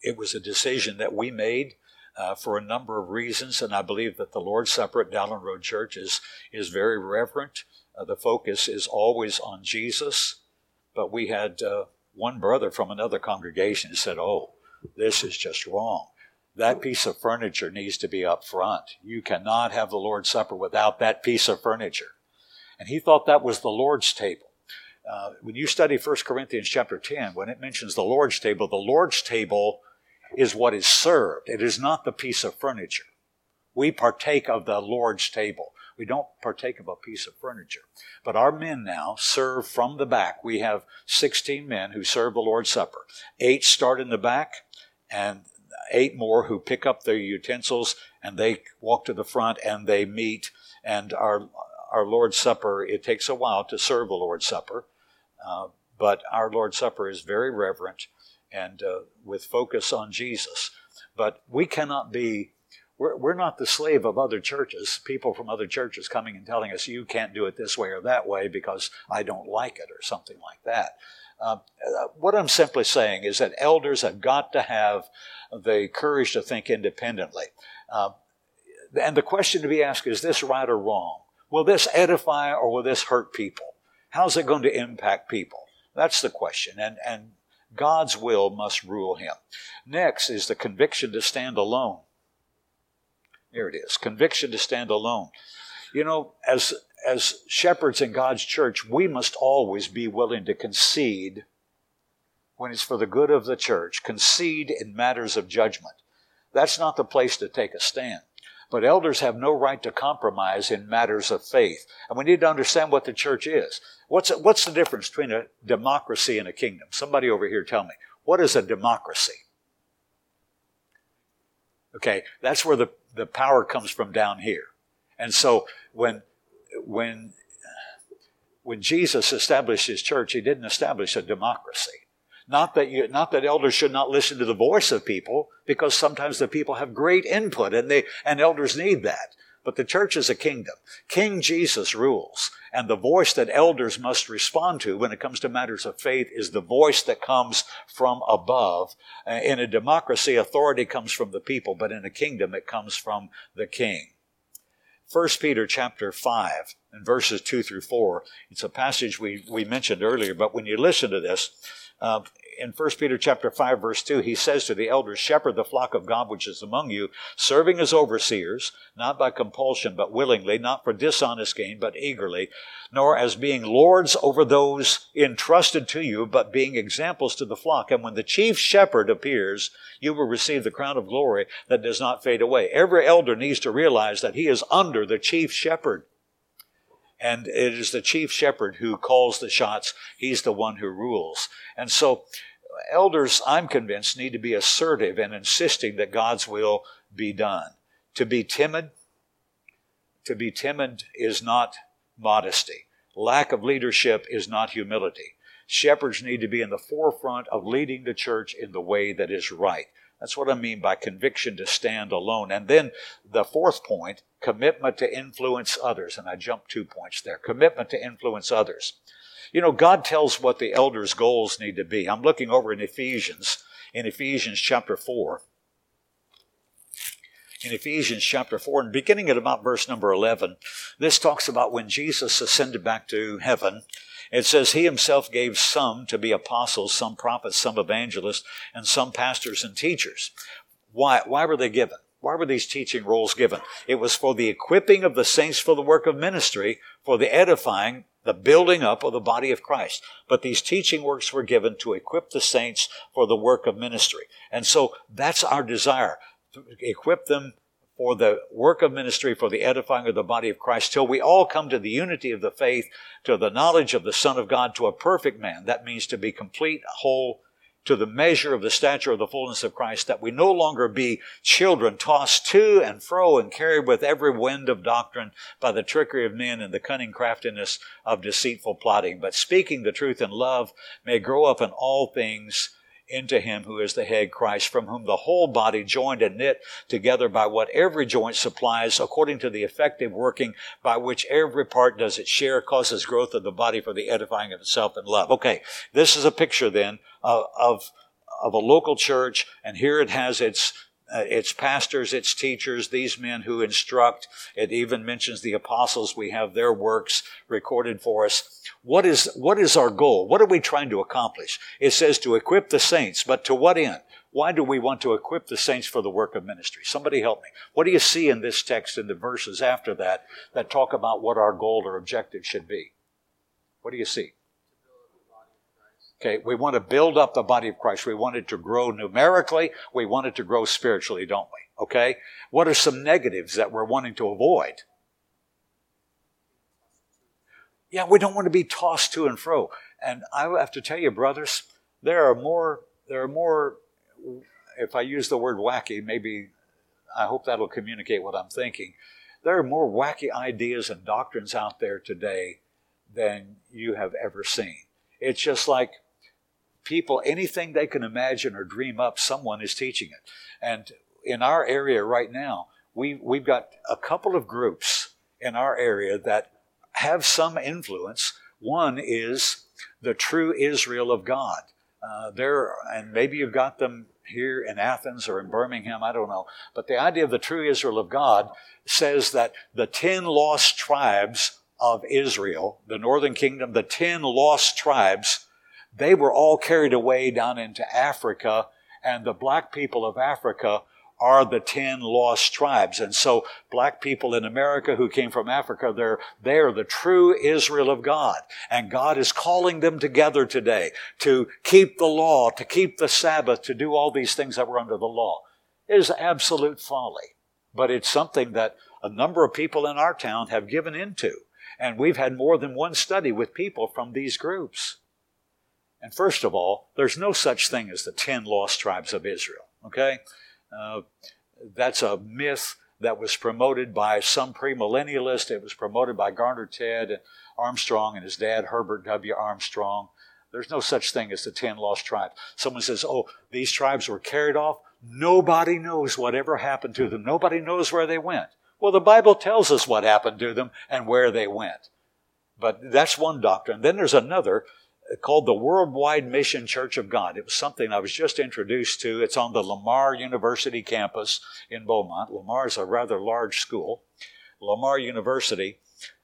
it was a decision that we made uh, for a number of reasons, and I believe that the Lord's Supper at Dowland Road Church is, is very reverent. Uh, the focus is always on Jesus, but we had uh, one brother from another congregation who said, oh, this is just wrong. That piece of furniture needs to be up front. You cannot have the Lord's Supper without that piece of furniture. And he thought that was the Lord's table. Uh, when you study First Corinthians chapter ten, when it mentions the Lord's table, the Lord's table is what is served. It is not the piece of furniture. We partake of the Lord's table. We don't partake of a piece of furniture. But our men now serve from the back. We have sixteen men who serve the Lord's Supper. Eight start in the back, and eight more who pick up their utensils, and they walk to the front, and they meet. And our our Lord's Supper, it takes a while to serve the Lord's Supper. Uh, but our Lord's Supper is very reverent and uh, with focus on Jesus. But we cannot be, we're, we're not the slave of other churches, people from other churches coming and telling us, you can't do it this way or that way because I don't like it or something like that. Uh, what I'm simply saying is that elders have got to have the courage to think independently. Uh, and the question to be asked, is this right or wrong? Will this edify or will this hurt people? How's it going to impact people? That's the question. And, and God's will must rule him. Next is the conviction to stand alone. There it is. Conviction to stand alone. You know, as, as shepherds in God's church, we must always be willing to concede when it's for the good of the church. Concede in matters of judgment. That's not the place to take a stand. But elders have no right to compromise in matters of faith. And we need to understand what the church is. What's, what's the difference between a democracy and a kingdom? Somebody over here tell me. What is a democracy? Okay, that's where the, the power comes from down here. And so when, when, when Jesus established his church, he didn't establish a democracy. Not that you, not that elders should not listen to the voice of people, because sometimes the people have great input and they, and elders need that. But the church is a kingdom. King Jesus rules. And the voice that elders must respond to when it comes to matters of faith is the voice that comes from above. In a democracy, authority comes from the people, but in a kingdom, it comes from the king. First Peter chapter five and verses two through four. It's a passage we, we mentioned earlier, but when you listen to this, Uh, in First Peter chapter five, verse two, he says to the elders, shepherd the flock of God which is among you, serving as overseers, not by compulsion, but willingly, not for dishonest gain, but eagerly, nor as being lords over those entrusted to you, but being examples to the flock. And when the chief shepherd appears, you will receive the crown of glory that does not fade away. Every elder needs to realize that he is under the chief shepherd. And it is the chief shepherd who calls the shots. He's the one who rules. And so elders, I'm convinced, need to be assertive in insisting that God's will be done. To be timid, to be timid is not modesty. Lack of leadership is not humility. Shepherds need to be in the forefront of leading the church in the way that is right. That's what I mean by conviction to stand alone. And then the fourth point, commitment to influence others. And I jumped two points there. Commitment to influence others. You know, God tells what the elders' goals need to be. I'm looking over in Ephesians, in Ephesians chapter four. In Ephesians chapter four, and beginning at about verse number eleven, this talks about when Jesus ascended back to heaven. It says, he himself gave some to be apostles, some prophets, some evangelists, and some pastors and teachers. Why, why were they given? Why were these teaching roles given? It was for the equipping of the saints for the work of ministry, for the edifying, the building up of the body of Christ. But these teaching works were given to equip the saints for the work of ministry. And so that's our desire, to equip them for the work of ministry, for the edifying of the body of Christ, till we all come to the unity of the faith, to the knowledge of the Son of God, to a perfect man. That means to be complete, whole, to the measure of the stature of the fullness of Christ, that we no longer be children tossed to and fro and carried with every wind of doctrine by the trickery of men and the cunning craftiness of deceitful plotting, but speaking the truth in love may grow up in all things into him who is the head, Christ, from whom the whole body, joined and knit together by what every joint supplies, according to the effective working by which every part does its share, causes growth of the body for the edifying of itself in love. Okay, this is a picture then of, of, of a local church, and here it has its uh, its pastors, its teachers, these men who instruct. It even mentions the apostles. We have their works recorded for us. What is what is our goal? What are we trying to accomplish? It says to equip the saints, but to what end? Why do we want to equip the saints for the work of ministry? Somebody help me. What do you see in this text, in the verses after that, that talk about what our goal or objective should be? What do you see? Okay, we want to build up the body of Christ. We want it to grow numerically. We want it to grow spiritually, don't we? Okay? What are some negatives that we're wanting to avoid? Yeah, we don't want to be tossed to and fro. And I have to tell you, brothers, there are more, there are more, if I use the word wacky, maybe I hope that'll communicate what I'm thinking. There are more wacky ideas and doctrines out there today than you have ever seen. It's just like people, anything they can imagine or dream up, someone is teaching it. And in our area right now, we, we've got a couple of groups in our area that have some influence. One is the True Israel of God. Uh, there, and maybe you've got them here in Athens or in Birmingham, I don't know. But the idea of the True Israel of God says that the ten lost tribes of Israel, the northern kingdom, the ten lost tribes, they were all carried away down into Africa, and the black people of Africa are the ten lost tribes. And so black people in America who came from Africa, they're, they're the true Israel of God. And God is calling them together today to keep the law, to keep the Sabbath, to do all these things that were under the law. It is absolute folly. But it's something that a number of people in our town have given into. And we've had more than one study with people from these groups. And first of all, there's no such thing as the ten lost tribes of Israel, okay? Uh, that's a myth that was promoted by some premillennialist. It was promoted by Garner Ted Armstrong and his dad, Herbert W. Armstrong. There's no such thing as the ten lost tribes. Someone says, oh, these tribes were carried off. Nobody knows whatever happened to them. Nobody knows where they went. Well, the Bible tells us what happened to them and where they went. But that's one doctrine. Then there's another called the Worldwide Mission Church of God. It was something I was just introduced to. It's on the Lamar University campus in Beaumont. Lamar is a rather large school. Lamar University.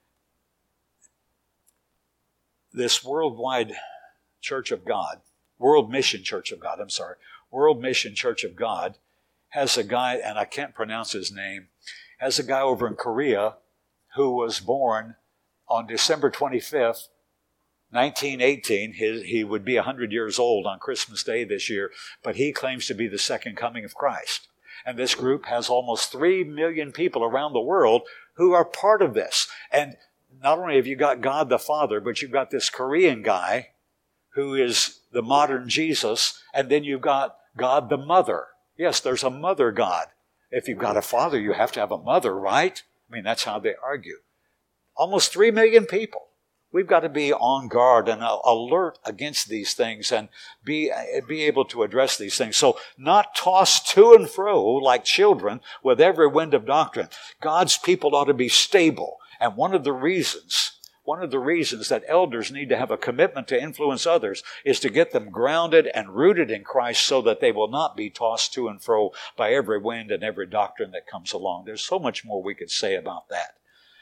This Worldwide Church of God, World Mission Church of God, I'm sorry, World Mission Church of God has a guy, and I can't pronounce his name, has a guy over in Korea who was born on December twenty-fifth, nineteen eighteen, his, he would be one hundred years old on Christmas Day this year, but he claims to be the second coming of Christ. And this group has almost three million people around the world who are part of this. And not only have you got God the Father, but you've got this Korean guy who is the modern Jesus, and then you've got God the Mother. Yes, there's a mother God. If you've got a father, you have to have a mother, right? I mean, that's how they argue. Almost three million people. We've got to be on guard and alert against these things and be, be able to address these things. So not tossed to and fro like children with every wind of doctrine. God's people ought to be stable. And one of the reasons, one of the reasons that elders need to have a commitment to influence others is to get them grounded and rooted in Christ so that they will not be tossed to and fro by every wind and every doctrine that comes along. There's so much more we could say about that.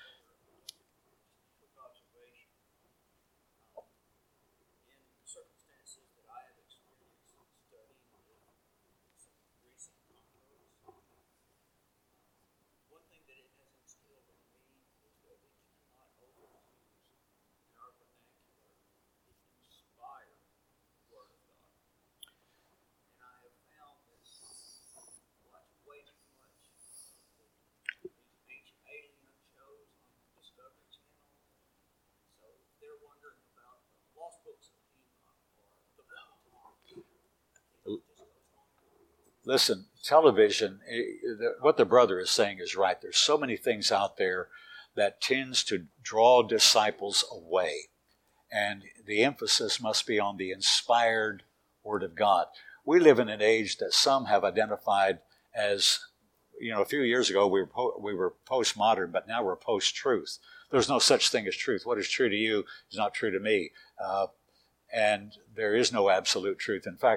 Listen, television, what the brother is saying is right. There's so many things out there that tends to draw disciples away. And the emphasis must be on the inspired Word of God. We live in an age that some have identified as, you know, a few years ago we were, po- we were postmodern, but now we're post-truth. There's no such thing as truth. What is true to you is not true to me. Uh, and there is no absolute truth. In fact,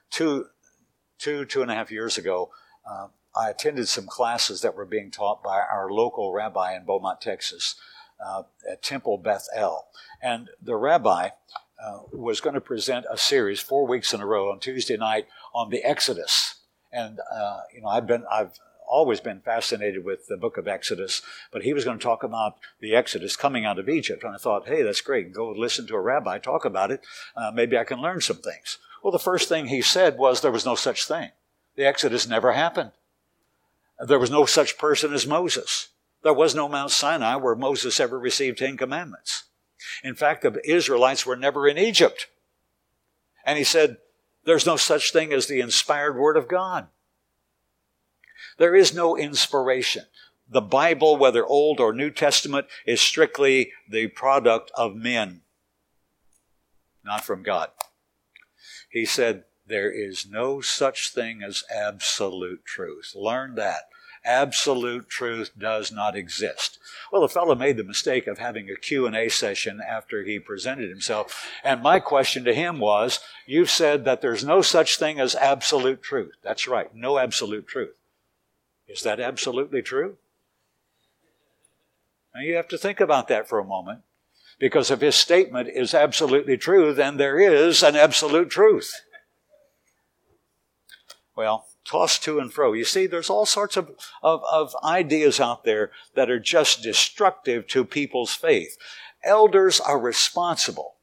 two, two, two and a half years ago, uh, I attended some classes that were being taught by our local rabbi in Beaumont, Texas, uh, at Temple Beth El. And the rabbi uh, was going to present a series four weeks in a row on Tuesday night on the Exodus. And, uh, you know, I've been, I've always been fascinated with the book of Exodus, but he was going to talk about the Exodus coming out of Egypt. And I thought, hey, that's great. Go listen to a rabbi talk about it. Uh, maybe I can learn some things. Well, the first thing he said was there was no such thing. The Exodus never happened. There was no such person as Moses. There was no Mount Sinai where Moses ever received Ten Commandments. In fact, the Israelites were never in Egypt. And he said, there's no such thing as the inspired Word of God. There is no inspiration. The Bible, whether Old or New Testament, is strictly the product of men, not from God. He said, there is no such thing as absolute truth. Learn that. Absolute truth does not exist. Well, the fellow made the mistake of having a Q and A session after he presented himself. And my question to him was, you've said that there's no such thing as absolute truth. That's right, no absolute truth. Is that absolutely true? Now you have to think about that for a moment. Because if his statement is absolutely true, then there is an absolute truth. Well, tossed to and fro. You see, there's all sorts of, of, of ideas out there that are just destructive to people's faith. Elders are responsible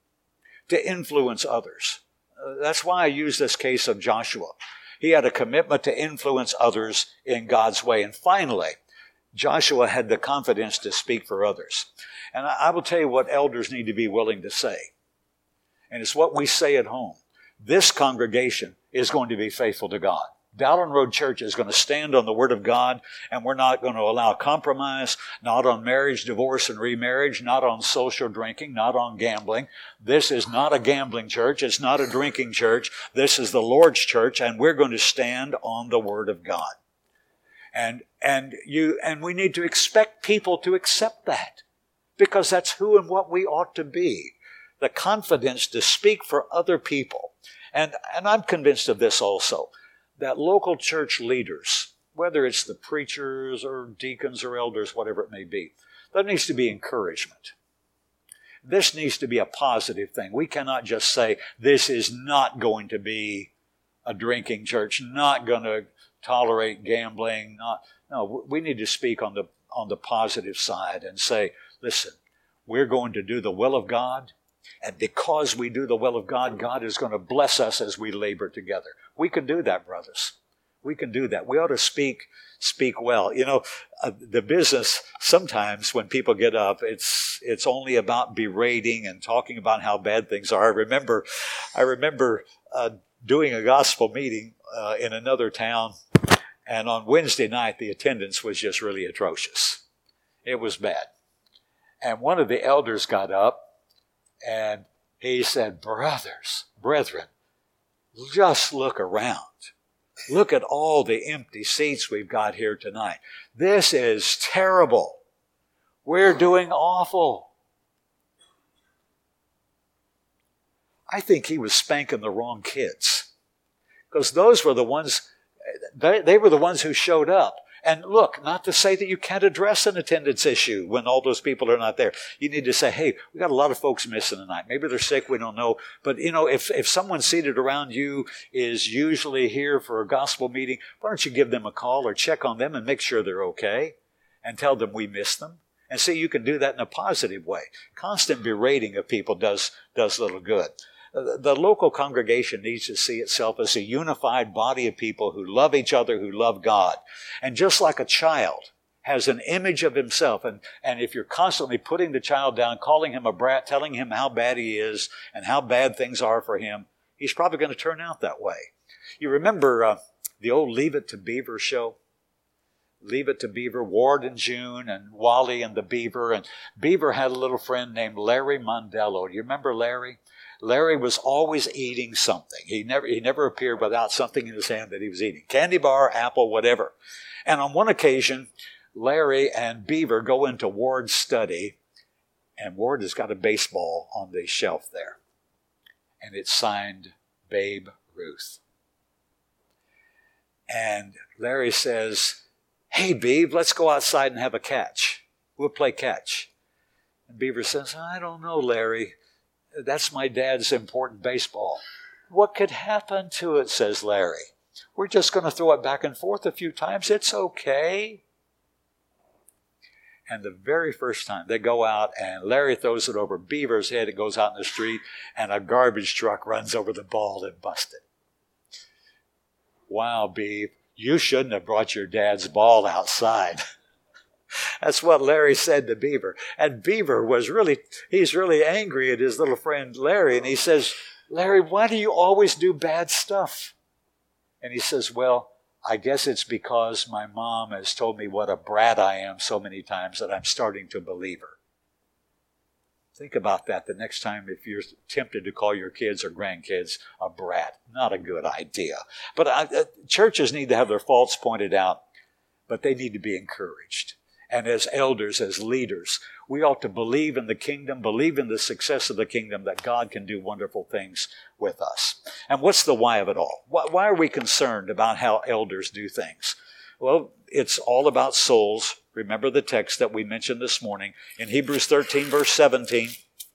to influence others. Uh, that's why I use this case of Joshua. He had a commitment to influence others in God's way. And finally, Joshua had the confidence to speak for others. And I, I will tell you what elders need to be willing to say. And it's what we say at home. This congregation is going to be faithful to God. Dowling Road Church is going to stand on the Word of God, and we're not going to allow compromise, not on marriage, divorce, and remarriage, not on social drinking, not on gambling. This is not a gambling church. It's not a drinking church. This is the Lord's church, and we're going to stand on the Word of God. And, and you, and we need to expect people to accept that, because that's who and what we ought to be. The confidence to speak for other people. And, and I'm convinced of this also, that local church leaders, whether it's the preachers or deacons or elders, whatever it may be, there needs to be encouragement. This needs to be a positive thing. We cannot just say, this is not going to be a drinking church, not going to tolerate gambling. Not, no, we need to speak on the, on the positive side and say, listen, we're going to do the will of God. And because we do the will of God, God is going to bless us as we labor together. We can do that, brothers. We can do that. We ought to speak, speak well. You know, uh, the business, sometimes when people get up, it's it's only about berating and talking about how bad things are. I remember, I remember uh, doing a gospel meeting uh, in another town, and on Wednesday night, the attendance was just really atrocious. It was bad. And one of the elders got up, and he said, brothers, brethren, just look around. Look at all the empty seats we've got here tonight. This is terrible. We're doing awful. I think he was spanking the wrong kids, because those were the ones, they, they were the ones who showed up. And look, not to say that you can't address an attendance issue when all those people are not there. You need to say, hey, we got a lot of folks missing tonight. Maybe they're sick, we don't know. But, you know, if, if someone seated around you is usually here for a gospel meeting, why don't you give them a call or check on them and make sure they're okay and tell them we miss them? And see, you can do that in a positive way. Constant berating of people does, does little good. The local congregation needs to see itself as a unified body of people who love each other, who love God. And just like a child has an image of himself, and, and if you're constantly putting the child down, calling him a brat, telling him how bad he is and how bad things are for him, he's probably going to turn out that way. You remember uh, the old Leave It to Beaver show? Leave It to Beaver, Ward and June and Wally and the Beaver. And Beaver had a little friend named Larry Mondello. Do you remember Larry? Larry was always eating something. He never he never appeared without something in his hand that he was eating. Candy bar, apple, whatever. And on one occasion, Larry and Beaver go into Ward's study, and Ward has got a baseball on the shelf there. And it's signed Babe Ruth. And Larry says, hey, Beav, let's go outside and have a catch. We'll play catch. And Beaver says, I don't know, Larry. That's my dad's important baseball. What could happen to it, says Larry. We're just going to throw it back and forth a few times. It's okay. And the very first time they go out and Larry throws it over Beaver's head, it goes out in the street, and a garbage truck runs over the ball and busts it. Wow, Beav, you shouldn't have brought your dad's ball outside. That's what Larry said to Beaver. And Beaver was really, he's really angry at his little friend Larry. And he says, Larry, why do you always do bad stuff? And he says, well, I guess it's because my mom has told me what a brat I am so many times that I'm starting to believe her. Think about that the next time if you're tempted to call your kids or grandkids a brat. Not a good idea. But I, uh, churches need to have their faults pointed out, but they need to be encouraged. And as elders, as leaders, we ought to believe in the kingdom, believe in the success of the kingdom, that God can do wonderful things with us. And what's the why of it all? Why are we concerned about how elders do things? Well, it's all about souls. Remember the text that we mentioned this morning in Hebrews thirteen, verse seventeen.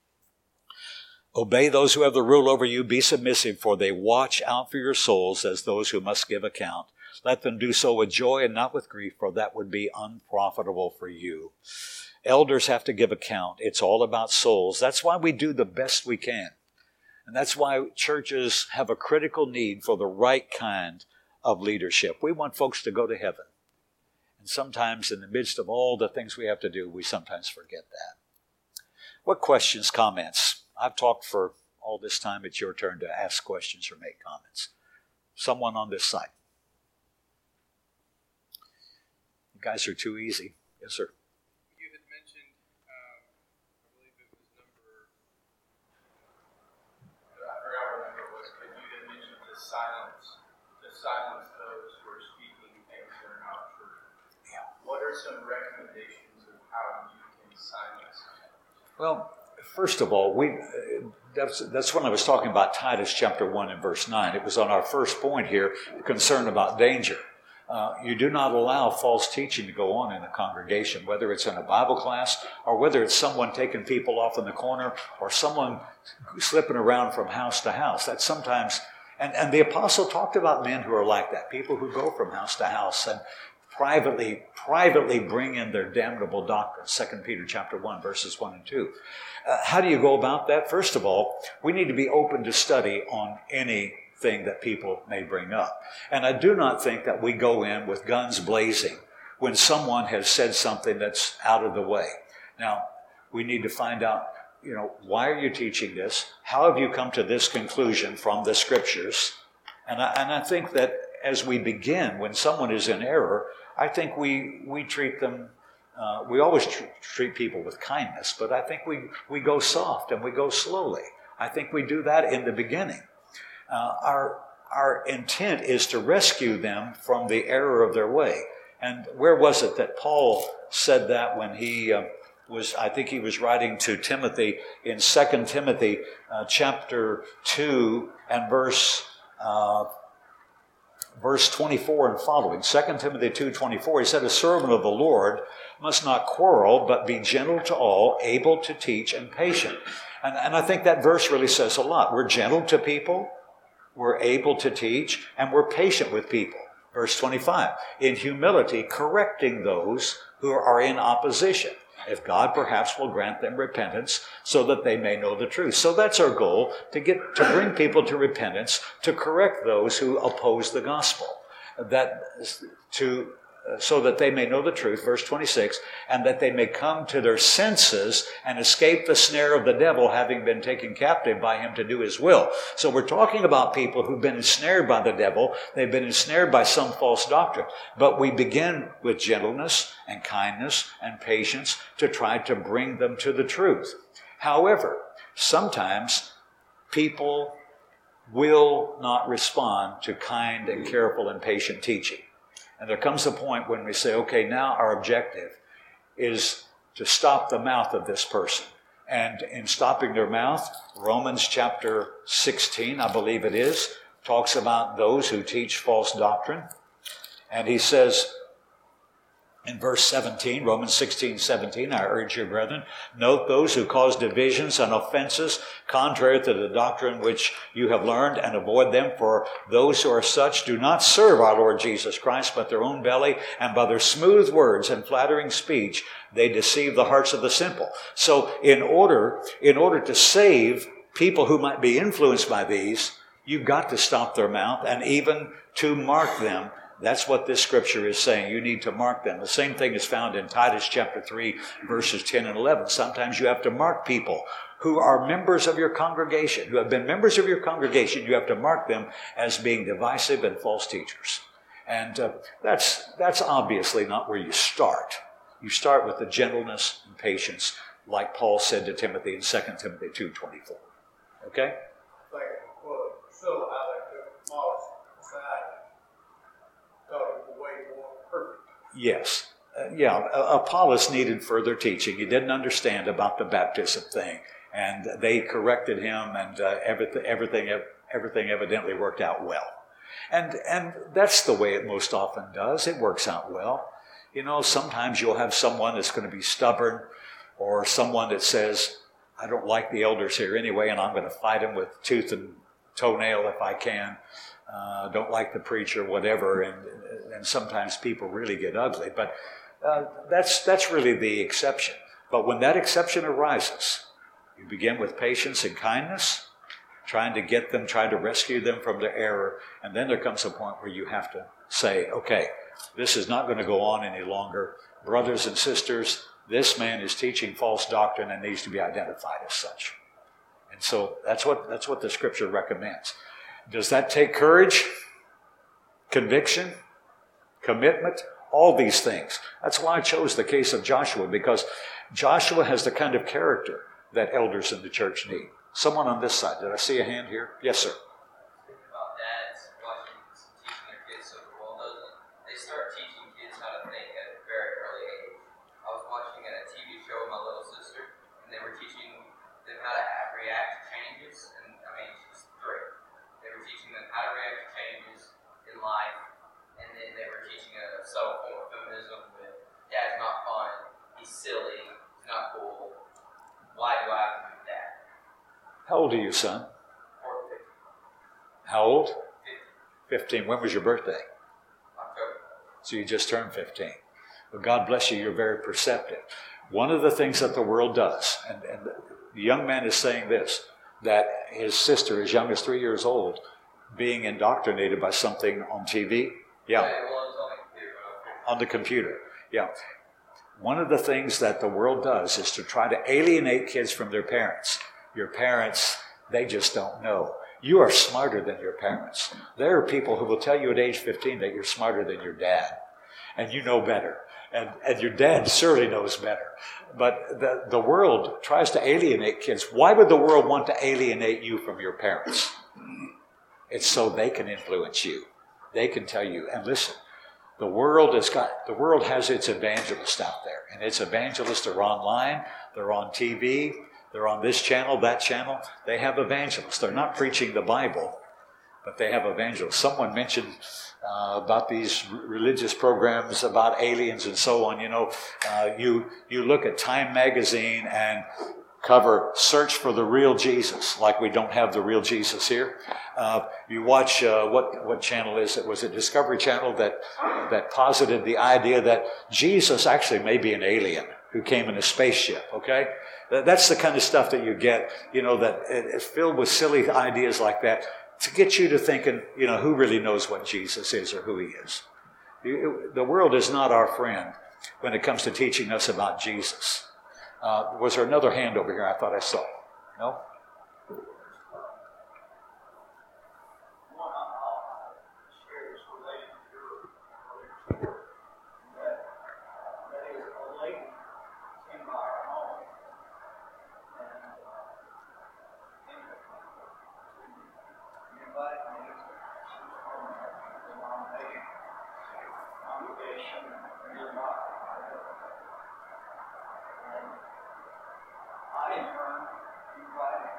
Obey those who have the rule over you. Be submissive, for they watch out for your souls as those who must give account. Let them do so with joy and not with grief, for that would be unprofitable for you. Elders have to give account. It's all about souls. That's why we do the best we can. And that's why churches have a critical need for the right kind of leadership. We want folks to go to heaven. And sometimes in the midst of all the things we have to do, we sometimes forget that. What questions, comments? I've talked for all this time. It's your turn to ask questions or make comments. Someone on this side. You guys are too easy. Yes, sir. You had mentioned, um, I believe it was number, I forgot what number it was, but you had mentioned to silence, to silence those who are speaking things that are not true. Yeah. What are some recommendations of how you can silence? Well, first of all, we that's that's when I was talking about Titus chapter one and verse nine. It was on our first point here, concern about danger. Uh, you do not allow false teaching to go on in a congregation, whether it's in a Bible class or whether it's someone taking people off in the corner or someone slipping around from house to house. That's sometimes, and, and the apostle talked about men who are like that, people who go from house to house and privately, privately bring in their damnable doctrine. Second Peter chapter one, verses one and two. Uh, how do you go about that? First of all, we need to be open to study on any thing that people may bring up. And I do not think that we go in with guns blazing when someone has said something that's out of the way. Now, we need to find out, you know, why are you teaching this? How have you come to this conclusion from the scriptures? And I, and I think that as we begin, when someone is in error, I think we, we treat them, uh, we always tr- treat people with kindness, but I think we, we go soft and we go slowly. I think we do that in the beginning. Uh, our our intent is to rescue them from the error of their way. And where was it that Paul said that when he uh, was, I think he was writing to Timothy in Second Timothy uh, chapter two and verse uh, verse twenty-four and following. Second Timothy two twenty-four, he said, a servant of the Lord must not quarrel, but be gentle to all, able to teach and patient. And, and I think that verse really says a lot. We're gentle to people. We're able to teach, and we're patient with people. Verse twenty-five, in humility, correcting those who are in opposition, if God perhaps will grant them repentance so that they may know the truth. So that's our goal, to get to bring people to repentance, to correct those who oppose the gospel, that to so that they may know the truth, verse twenty-six, and that they may come to their senses and escape the snare of the devil, having been taken captive by him to do his will. So we're talking about people who've been ensnared by the devil. They've been ensnared by some false doctrine. But we begin with gentleness and kindness and patience to try to bring them to the truth. However, sometimes people will not respond to kind and careful and patient teaching. And there comes a point when we say, okay, now our objective is to stop the mouth of this person. And in stopping their mouth, Romans chapter sixteen, I believe it is, talks about those who teach false doctrine. And he says in verse seventeen, Romans sixteen, seventeen, I urge you, brethren, note those who cause divisions and offenses contrary to the doctrine which you have learned, and avoid them, for those who are such do not serve our Lord Jesus Christ, but their own belly, and by their smooth words and flattering speech, they deceive the hearts of the simple. So in order, in order to save people who might be influenced by these, you've got to stop their mouth and even to mark them. That's what this scripture is saying. You need to mark them. The same thing is found in Titus chapter three, verses ten and eleven. Sometimes you have to mark people who are members of your congregation, who have been members of your congregation. You have to mark them as being divisive and false teachers. And uh, that's that's obviously not where you start. You start with the gentleness and patience, like Paul said to Timothy in Second Timothy two twenty-four. Okay? Like, well, so I like the Apollos society thought it was way more perfect. Yes. Uh, yeah, uh, Apollos needed further teaching. He didn't understand about the baptism thing. And they corrected him, and uh, everything, everything, everything evidently worked out well. And, and that's the way it most often does. It works out well. You know, sometimes you'll have someone that's going to be stubborn, or someone that says, I don't like the elders here anyway, and I'm going to fight them with tooth and toenail if I can. Uh, don't like the preacher, whatever. And, and sometimes people really get ugly. But uh, that's, that's really the exception. But when that exception arises, you begin with patience and kindness, trying to get them, trying to rescue them from their error. And then there comes a point where you have to say, okay, this is not going to go on any longer. Brothers and sisters, this man is teaching false doctrine and needs to be identified as such. And so that's what, that's what the scripture recommends. Does that take courage, conviction, commitment? All these things. That's why I chose the case of Joshua, because Joshua has the kind of character that elders in the church need. Someone on this side. Did I see a hand here? Yes, sir. About dads watching, teaching their kids so the world doesn't. They start teaching kids how to think at a very early age. I was watching a T V show with my little sister, and they were teaching them how to react to changes. And I mean, she's three. They were teaching them how to react to changes in life, and then they were teaching a subtle form of feminism with dad's not fun, he's silly, he's not cool. Why do I have to do that? How old are you, son? Or fifteen. How old? fifteen. fifteen. When was your birthday? October. So you just turned fifteen. Well, God bless you. You're very perceptive. One of the things that the world does, and, and the young man is saying this, that his sister, as young as three years old, being indoctrinated by something on T V. Yeah. Well, it was on the computer. On the computer. Yeah. One of the things that the world does is to try to alienate kids from their parents. Your parents, they just don't know. You are smarter than your parents. There are people who will tell you at age fifteen that you're smarter than your dad. And you know better. And, and your dad certainly knows better. But the, the world tries to alienate kids. Why would the world want to alienate you from your parents? It's so they can influence you. They can tell you, and listen, the world has got, the world has its evangelists out there. And its evangelists are online, they're on T V, they're on this channel, that channel. They have evangelists. They're not preaching the Bible, but they have evangelists. Someone mentioned uh, about these r- religious programs about aliens and so on. You know, uh, you you look at Time magazine and cover "Search for the Real Jesus," like we don't have the real Jesus here. Uh, you watch uh, what what channel is it? Was it Discovery Channel that that posited the idea that Jesus actually may be an alien who came in a spaceship? Okay. That's the kind of stuff that you get, you know, that it's filled with silly ideas like that to get you to thinking, you know, who really knows what Jesus is or who he is. The world is not our friend when it comes to teaching us about Jesus. Uh, was there another hand over here? I thought I saw. No? I, in turn, invited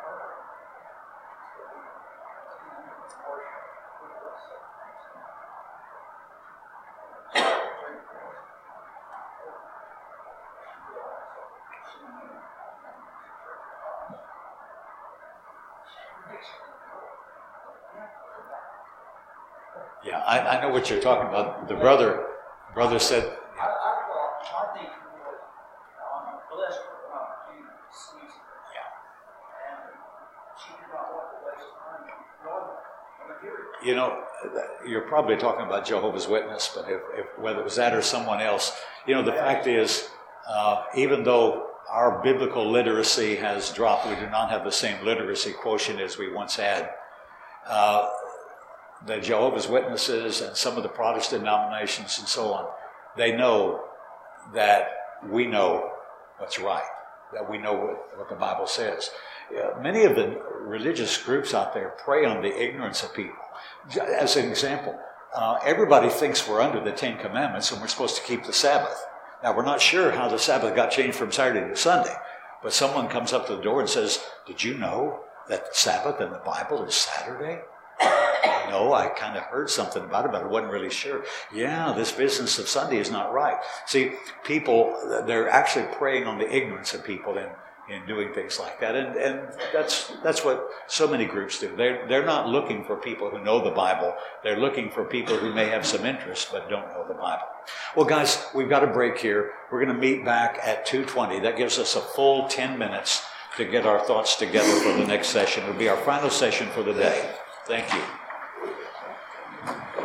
Yeah, I, I know what you're talking about. The brother, brother said, I, I thought, I think you were on a blessed opportunity to see her. yeah. And she did not want to waste time. Lord, I'm here. You know, you're probably talking about Jehovah's Witness, but if, if whether it was that or someone else, you know, the fact is, uh, even though our biblical literacy has dropped, we do not have the same literacy quotient as we once had. Uh, the Jehovah's Witnesses and some of the Protestant denominations and so on, they know that we know what's right, that we know what, what the Bible says. Yeah, many of the religious groups out there prey on the ignorance of people. As an example, uh, everybody thinks we're under the Ten Commandments and we're supposed to keep the Sabbath. Now, we're not sure how the Sabbath got changed from Saturday to Sunday, but someone comes up to the door and says, did you know that the Sabbath in the Bible is Saturday? No, I kind of heard something about it, but I wasn't really sure. Yeah, this business of Sunday is not right. See, people, they're actually preying on the ignorance of people in, in doing things like that. And, and that's that's what so many groups do. They're, they're not looking for people who know the Bible. They're looking for people who may have some interest but don't know the Bible. Well, guys, we've got a break here. We're going to meet back at two twenty. That gives us a full ten minutes to get our thoughts together for the next session. It'll be our final session for the day. Thank you.